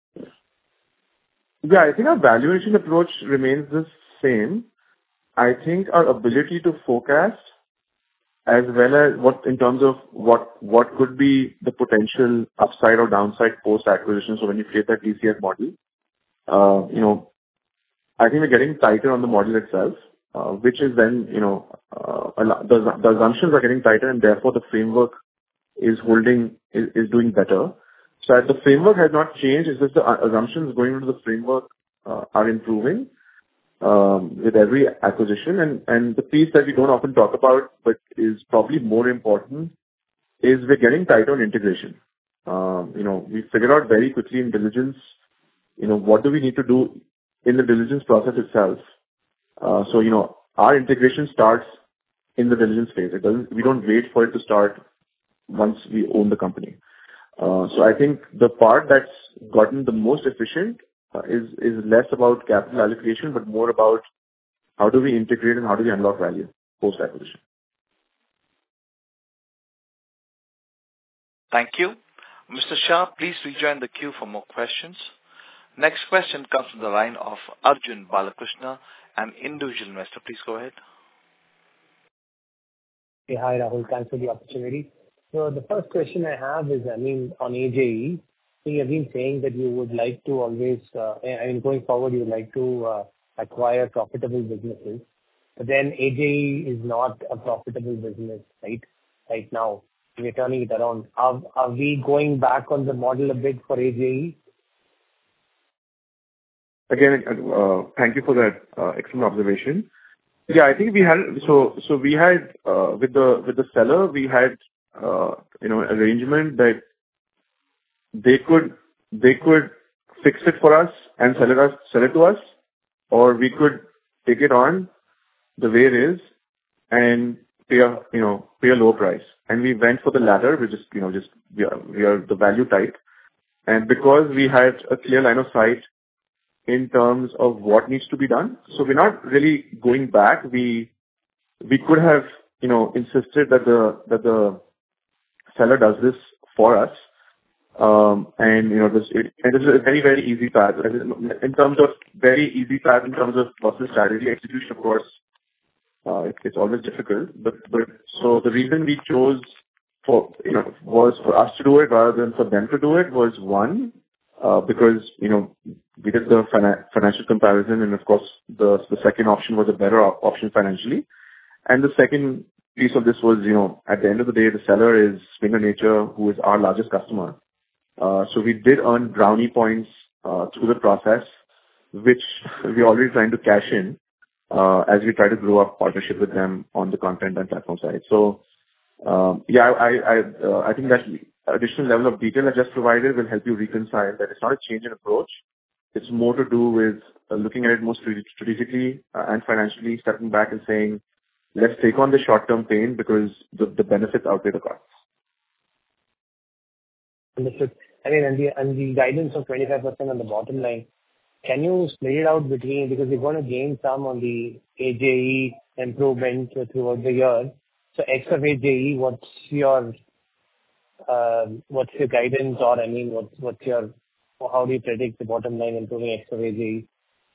Yeah, I think our valuation approach remains the same. I think our ability to forecast, as well as what in terms of what what could be the potential upside or downside post acquisition. So when you create that D C F model. Uh, you know, I think we're getting tighter on the model itself, uh, which is then, you know, uh, the, the assumptions are getting tighter, and therefore the framework is holding, is, is doing better. So the framework has not changed. It's just the assumptions going into the framework uh, are improving um, with every acquisition. And, and the piece that we don't often talk about, but is probably more important, is we're getting tighter on integration. Um, you know, we figured out very quickly in diligence, you know, what do we need to do in the diligence process itself? Uh, so, you know, our integration starts in the diligence phase. It doesn't, we don't wait for it to start once we own the company. Uh, so I think the part that's gotten the most efficient uh, is, is less about capital allocation, but more about how do we integrate and how do we unlock value post-acquisition. Thank you. Mister Shah, please rejoin the queue for more questions. Next question comes from the line of Arjun Balakrishna, an individual investor. Please go ahead. Hey, hi, Rahul. Thanks for the opportunity. So the first question I have is, I mean, on A J E, so you have been saying that you would like to always, uh, I mean, going forward, you would like to uh, acquire profitable businesses. But then A J E is not a profitable business, right? Right now, we're turning it around. Are, are we going back on the model a bit for A J E? again, uh, thank you for that uh, excellent observation. Yeah, I think we had so so we had uh, with the with the seller we had uh, you know arrangement that they could they could fix it for us and sell it us sell it to us, or we could take it on the way it is and pay a you know pay a low price. And we went for the latter, which is you know just we are we are the value type, and because we had a clear line of sight in terms of what needs to be done. So we're not really going back. We we could have, you know, insisted that the that the seller does this for us. Um, and, you know, this it, and this is a very, very easy path. In terms of very easy path, in terms of what's the strategy execution, of course, uh, it, it's always difficult. But, but so the reason we chose for, you know, was for us to do it rather than for them to do it was one, uh, because, you know, we did the fina- financial comparison, and of course, the the second option was a better op- option financially. And the second piece of this was, you know, at the end of the day, the seller is Springer Nature, who is our largest customer. Uh, so we did earn brownie points uh, through the process, which we're already trying to cash in uh, as we try to grow our partnership with them on the content and platform side. So, um, yeah, I I uh, I think that additional level of detail I just provided will help you reconcile that it's not a change in approach. It's more to do with uh, looking at it more strategically uh, and financially, stepping back and saying, let's take on the short-term pain because the, the benefits outweigh the costs. Understood. I mean, and the, and the guidance of twenty-five percent on the bottom line, can you split it out between, because you're going to gain some on the A J E improvement throughout the year. So X of A J E, what's your, uh, what's your guidance, or I mean, what's, what's your, how do you predict the bottom line improving X of A J E?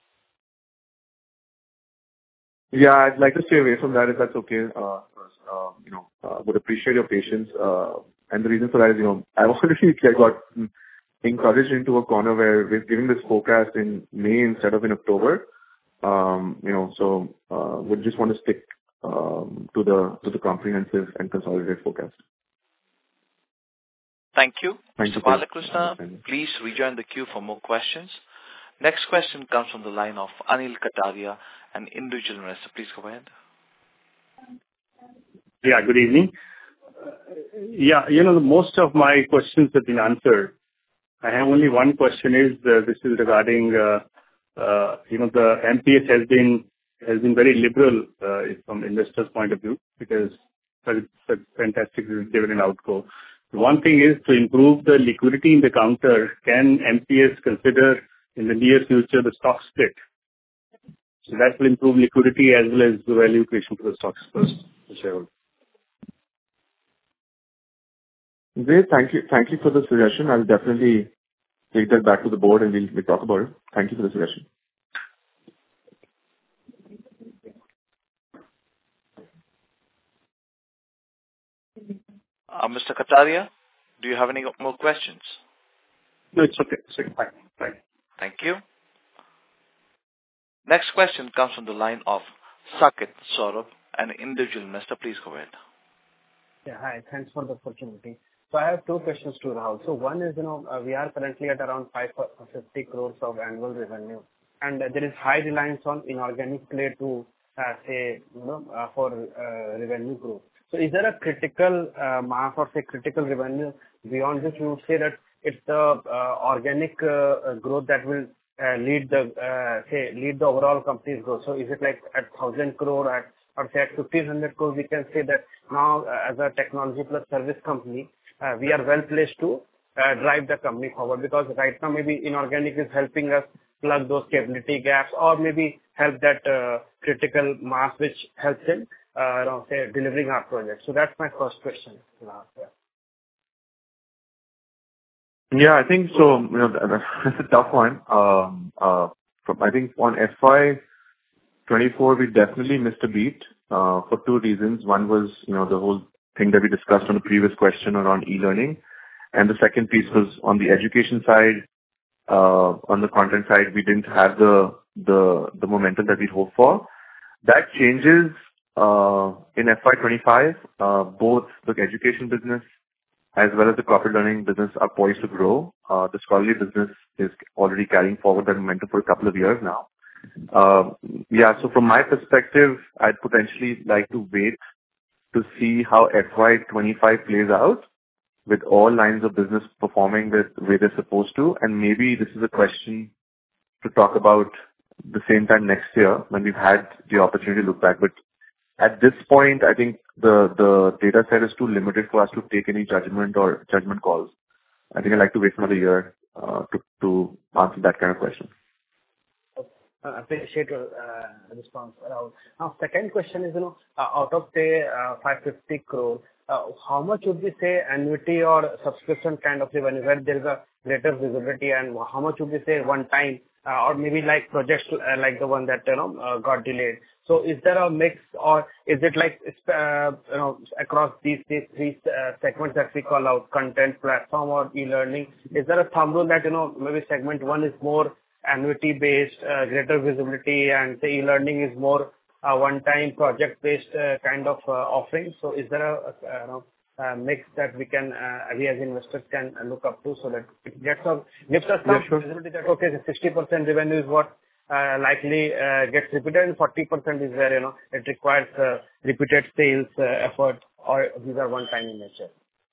Yeah, I'd like to stay away from that if that's okay. Uh, uh, you know, uh, would appreciate your patience. Uh, and the reason for that is, you know, I already got encouraged into a corner where we're giving this forecast in May instead of in October. Um, you know, so uh, we just want to stick um, to the to the comprehensive and consolidated forecast. Thank you. Thank Mister you. Balakrishna, please rejoin the queue for more questions. Next question comes from the line of Anil Kataria, an individual investor. Please go ahead. Yeah, good evening. Uh, yeah, you know, most of my questions have been answered. I have only one question is, uh, this is regarding, uh, uh, you know, the M P S has been has been very liberal uh, from investors' point of view because it's a fantastic dividend outgo. One thing is to improve the liquidity in the counter. Can M P S consider in the near future the stock split? So that will improve liquidity as well as the value creation for the stocks first, the shareholder. Great. Thank you. Thank you for the suggestion. I'll definitely take that back to the board and we'll, we'll talk about it. Thank you for the suggestion. Uh, Mister Kataria, do you have any more questions? No, it's okay. It's okay. Fine. Fine. Thank you. Next question comes from the line of Saket Saurabh, an individual investor. Please go ahead. Yeah, hi. Thanks for the opportunity. So I have two questions to Rahul. So one is, you know, uh, we are currently at around five hundred fifty crores of annual revenue, and uh, there is high reliance on inorganic play to uh, say, you know, uh, for uh, revenue growth. So is there a critical uh, mass or say critical revenue beyond which we would say that it's the uh, organic uh, growth that will uh, lead the uh, say lead the overall company's growth? So is it like at thousand crore at or say at fifteen hundred crore we can say that now uh, as a technology plus service company uh, we are well placed to uh, drive the company forward, because right now maybe inorganic is helping us plug those capability gaps or maybe help that uh, critical mass which helps in uh, you know, say delivering our project. So that's my first question. Yeah, I think so. You know, that's a tough one. Um, uh, from, I think on F Y twenty-four, we definitely missed a beat uh, for two reasons. One was, you know, the whole thing that we discussed on the previous question around e-learning, and the second piece was on the education side. Uh, on the content side, we didn't have the the the momentum that we'd hoped for. That changes uh, in F Y twenty-five. Uh, both the education business as well as the corporate learning business are poised to grow. Uh, the scholarly business is already carrying forward that momentum for a couple of years now. Uh, yeah, so from my perspective, I'd potentially like to wait to see how F Y twenty-five plays out with all lines of business performing the way they're supposed to. And maybe this is a question to talk about the same time next year when we've had the opportunity to look back. But at this point, I think the, the data set is too limited for us to take any judgment or judgment calls. I think I'd like to wait for another year uh, to, to answer that kind of question. I appreciate your uh, response, Rahul. Now, second question is, you know, uh, out of say uh, five hundred fifty crore, uh, how much would we say annuity or subscription kind of revenue where there is a greater visibility, and how much would we say one time uh, or maybe like projects uh, like the one that you know uh, got delayed? So, is there a mix, or is it like uh, you know across these, these three uh, segments that we call out, content, platform, or e-learning? Is there a thumb rule that you know maybe segment one is more annuity-based, uh, greater visibility, and the e-learning is more uh, one-time project-based uh, kind of uh, offering? So is there a, a, you know, a mix that we can, uh, we as investors can look up to so that it gets a, gives us some yeah, sure. visibility that, okay, the sixty percent revenue is what uh, likely uh, gets repeated, and forty percent is where, you know, it requires uh, repeated sales uh, effort, or these are one-time in nature?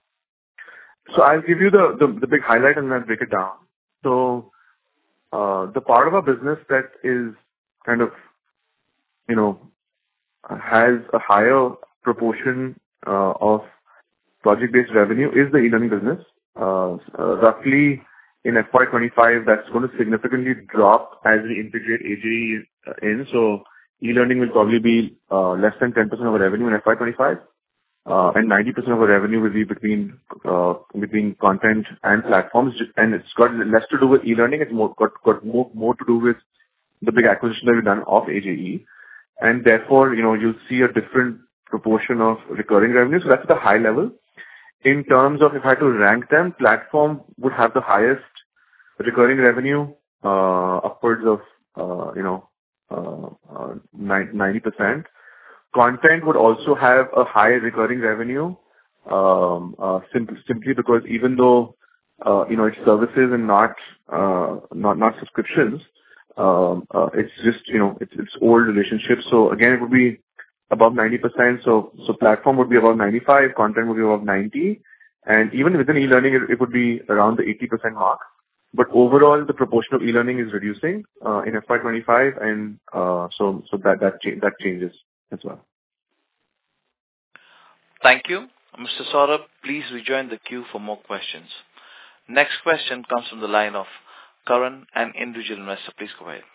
So I'll give you the, the, the big highlight and then I'll break it down. So Uh, the part of our business that is kind of, you know, has a higher proportion uh, of project-based revenue is the e-learning business. Uh, uh, roughly in F Y twenty-five, that's going to significantly drop as we integrate A J E in. So e-learning will probably be uh, less than ten percent of our revenue in F Y twenty-five. Uh, and ninety percent of our revenue will be between uh, between content and platforms, and it's got less to do with e-learning. It's more got got more more to do with the big acquisition that we've done of A J E, and therefore, you know, you'll see a different proportion of recurring revenue. So that's the high level. In terms of if I had to rank them, platform would have the highest recurring revenue, uh, upwards of uh, you know uh, uh, ninety percent. Content would also have a high recurring revenue, um, uh, sim- simply because even though uh, you know it's services and not uh, not not subscriptions, um, uh, it's just you know it's it's old relationships. So again, it would be above ninety percent. So so platform would be above ninety-five, content would be above ninety, and even within e-learning, it, it would be around the eighty percent mark. But overall, the proportion of e-learning is reducing uh, in F Y twenty-five, and uh, so so that that cha- that changes as well. Thank you. Mister Saurabh, please rejoin the queue for more questions. Next question comes from the line of Karan, an individual investor. Please go ahead.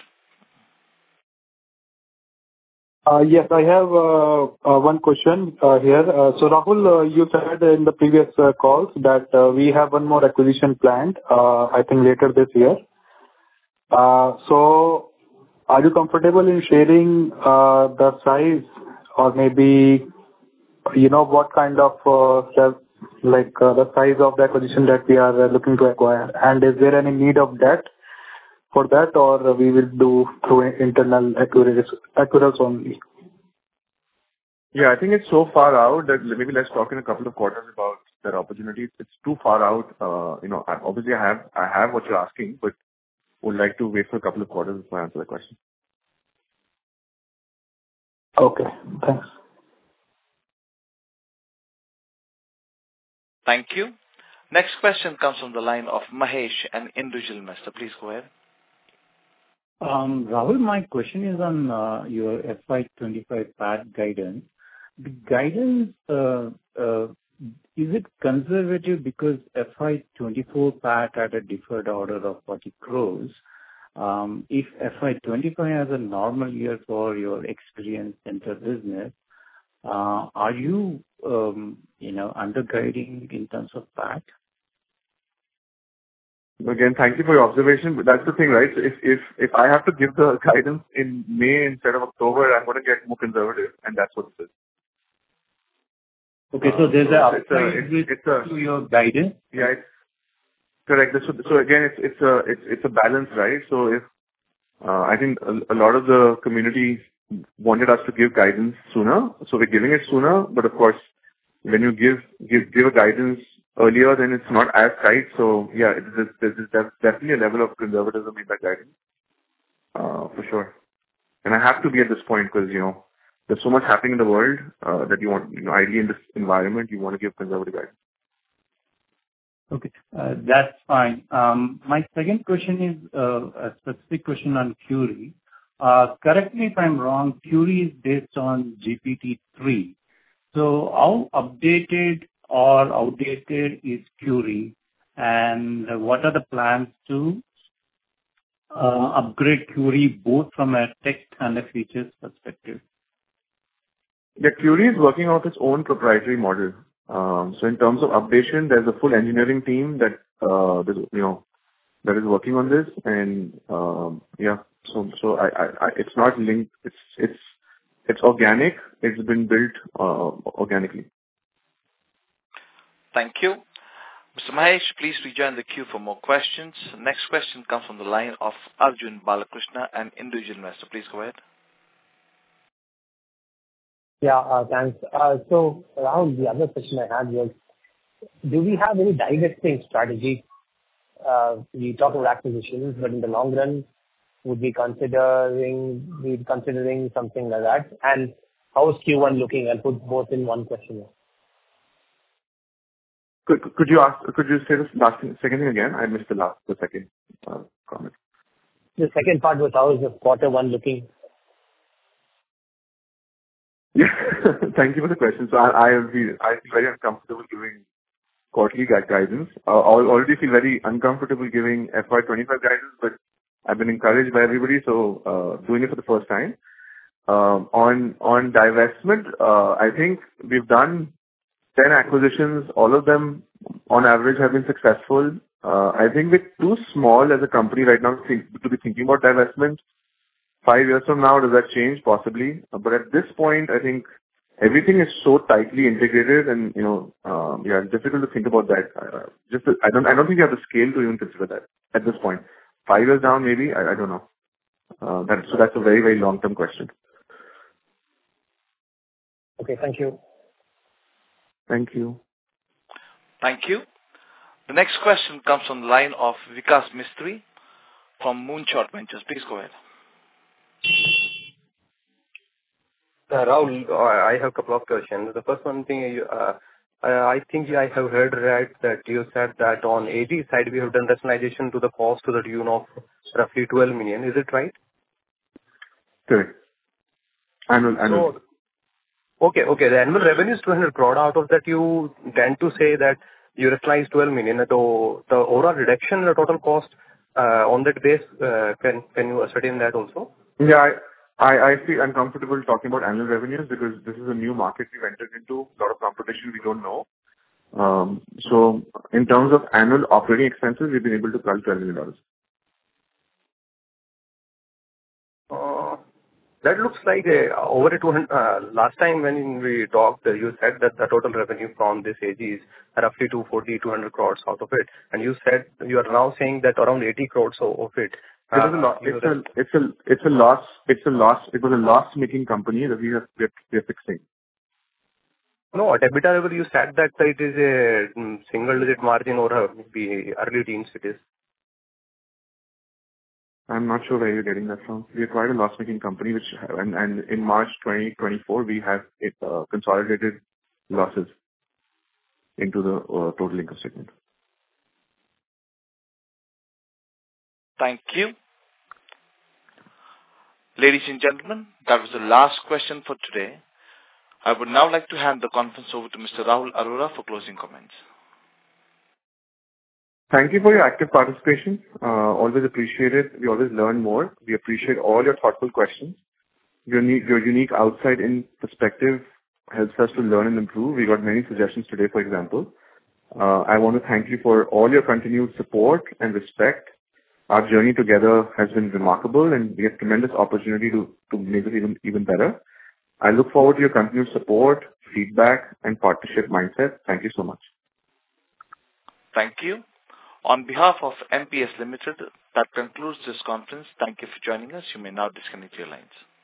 Uh, yes, I have uh, uh, one question uh, here. Uh, so Rahul, uh, you said in the previous uh, calls that uh, we have one more acquisition planned, uh, I think later this year. Uh, so are you comfortable in sharing uh, the size, or maybe you know what kind of uh, self, like uh, the size of the acquisition that we are uh, looking to acquire, and is there any need of debt for that, or we will do through internal accruals accruals only? Yeah, I think it's so far out that maybe let's talk in a couple of quarters about that opportunity. It's too far out. Uh, you know, I, obviously I have I have what you're asking, but would like to wait for a couple of quarters before I answer the question. Okay, thanks. Thank you. Next question comes from the line of Mahesh, an individual investor. Please go ahead. Um, Rahul, my question is on uh, your F Y twenty-five P A T guidance. The guidance, uh, uh, is it conservative because F Y twenty-four P A T had a deferred order of forty crores? Um, if F Y twenty-five has a normal year for your experience center business, uh, are you, um, you know, under-guiding in terms of P A T? Again, thank you for your observation, but that's the thing, right? So if if if I have to give the guidance in May instead of October, I'm going to get more conservative, and that's what it is. Okay, so there's uh, a it's a, it's, it's a to your guidance. Yeah, it's correct. So, so again, it's it's a it's it's a balance, right? So if uh, I think a, a lot of the community wanted us to give guidance sooner, so we're giving it sooner. But of course, when you give give give a guidance earlier, then it's not as tight. So yeah, there's, there's def- definitely a level of conservatism in that guidance, uh, for sure. And I have to be at this point because, you know, there's so much happening in the world uh, that you want, you know, ideally in this environment, you want to give conservative guidance. Okay, uh, that's fine. Um, my second question is uh, a specific question on Curie. Uh, correct me if I'm wrong, Curie is based on G P T three. So how updated or outdated is Curie, and what are the plans to uh, upgrade Curie both from a text and a features perspective? Yeah, Curie is working off its own proprietary model. Um, so in terms of updation, there's a full engineering team that uh, there's, you know, that is working on this, and um, yeah, so so I, I, I it's not linked. It's it's it's organic. It's been built uh, organically. Thank you. Mister Mahesh, please rejoin the queue for more questions. Next question comes from the line of Arjun Balakrishna, an individual investor. Please go ahead. Yeah, uh, thanks. Uh, so, Rahul, the other question I had was, do we have any divesting strategy? Uh, we talk about acquisitions, but in the long run, would be considering be considering something like that? And how is Q one looking? I'll put both in one question. Could could you ask? Could you say this last thing, second thing again? I missed the last, the second uh, comment. The second part was, how is the quarter one looking? Yeah, thank you for the question. So I I feel I feel very uncomfortable giving quarterly gu- guidance. Uh, I already feel very uncomfortable giving F Y twenty-five guidance, but I've been encouraged by everybody, so uh, doing it for the first time. Um, on on divestment, uh, I think we've done ten acquisitions. All of them, on average, have been successful. Uh, I think we're too small as a company right now to, think, to be thinking about divestment. Five years from now, does that change? Possibly. Uh, but at this point, I think everything is so tightly integrated, and you know, um, yeah, it's difficult to think about that. Uh, just, I don't, I don't think you have the scale to even consider that at this point. Five years down, maybe. I, I don't know. Uh, that, so that's a very, very long-term question. Okay, thank you. Thank you. Thank you. The next question comes from the line of Vikas Mistry from Moonshot Ventures. Please go ahead. Uh, Rahul, uh, I have a couple of questions. The first one thing, uh, I think I have heard right that you said that on A G side we have done rationalization to the cost to the tune of roughly twelve million. Is it right? Correct. Annual, annual. So, okay, okay. The annual revenue is two hundred crore. Out of that, you tend to say that you rationalize twelve million. So the overall reduction in the total cost uh, on that base, uh, can can you ascertain that also? Yeah, I, I, I feel uncomfortable talking about annual revenues because this is a new market we've entered into, a lot of competition we don't know. Um, so in terms of annual operating expenses, we've been able to cut twelve million dollars. Uh, that looks like a, over a two hundred. Uh, last time when we talked, uh, you said that the total revenue from this A G is roughly two forty, two hundred crores out of it, and you said you are now saying that around eighty crores of it. It is a lo- it's a it's a it's a loss it's a loss it was a loss making company that we are we are, we are fixing. No, at EBITDA level you said that it is a mm, single digit margin or a, maybe early teens it is. I'm not sure where you're getting that from. We acquired a loss making company which and, and in March twenty twenty-four we have it uh, consolidated losses into the uh, total income statement. Thank you. Ladies and gentlemen, that was the last question for today. I would now like to hand the conference over to Mister Rahul Arora for closing comments. Thank you for your active participation. Uh, always appreciate it. We always learn more. We appreciate all your thoughtful questions. Your, unique, your unique outside-in perspective helps us to learn and improve. We got many suggestions today, for example. Uh, I want to thank you for all your continued support and respect. Our journey together has been remarkable, and we have tremendous opportunity to, to make it even, even better. I look forward to your continued support, feedback, and partnership mindset. Thank you so much. Thank you. On behalf of M P S Limited, that concludes this conference. Thank you for joining us. You may now disconnect your lines.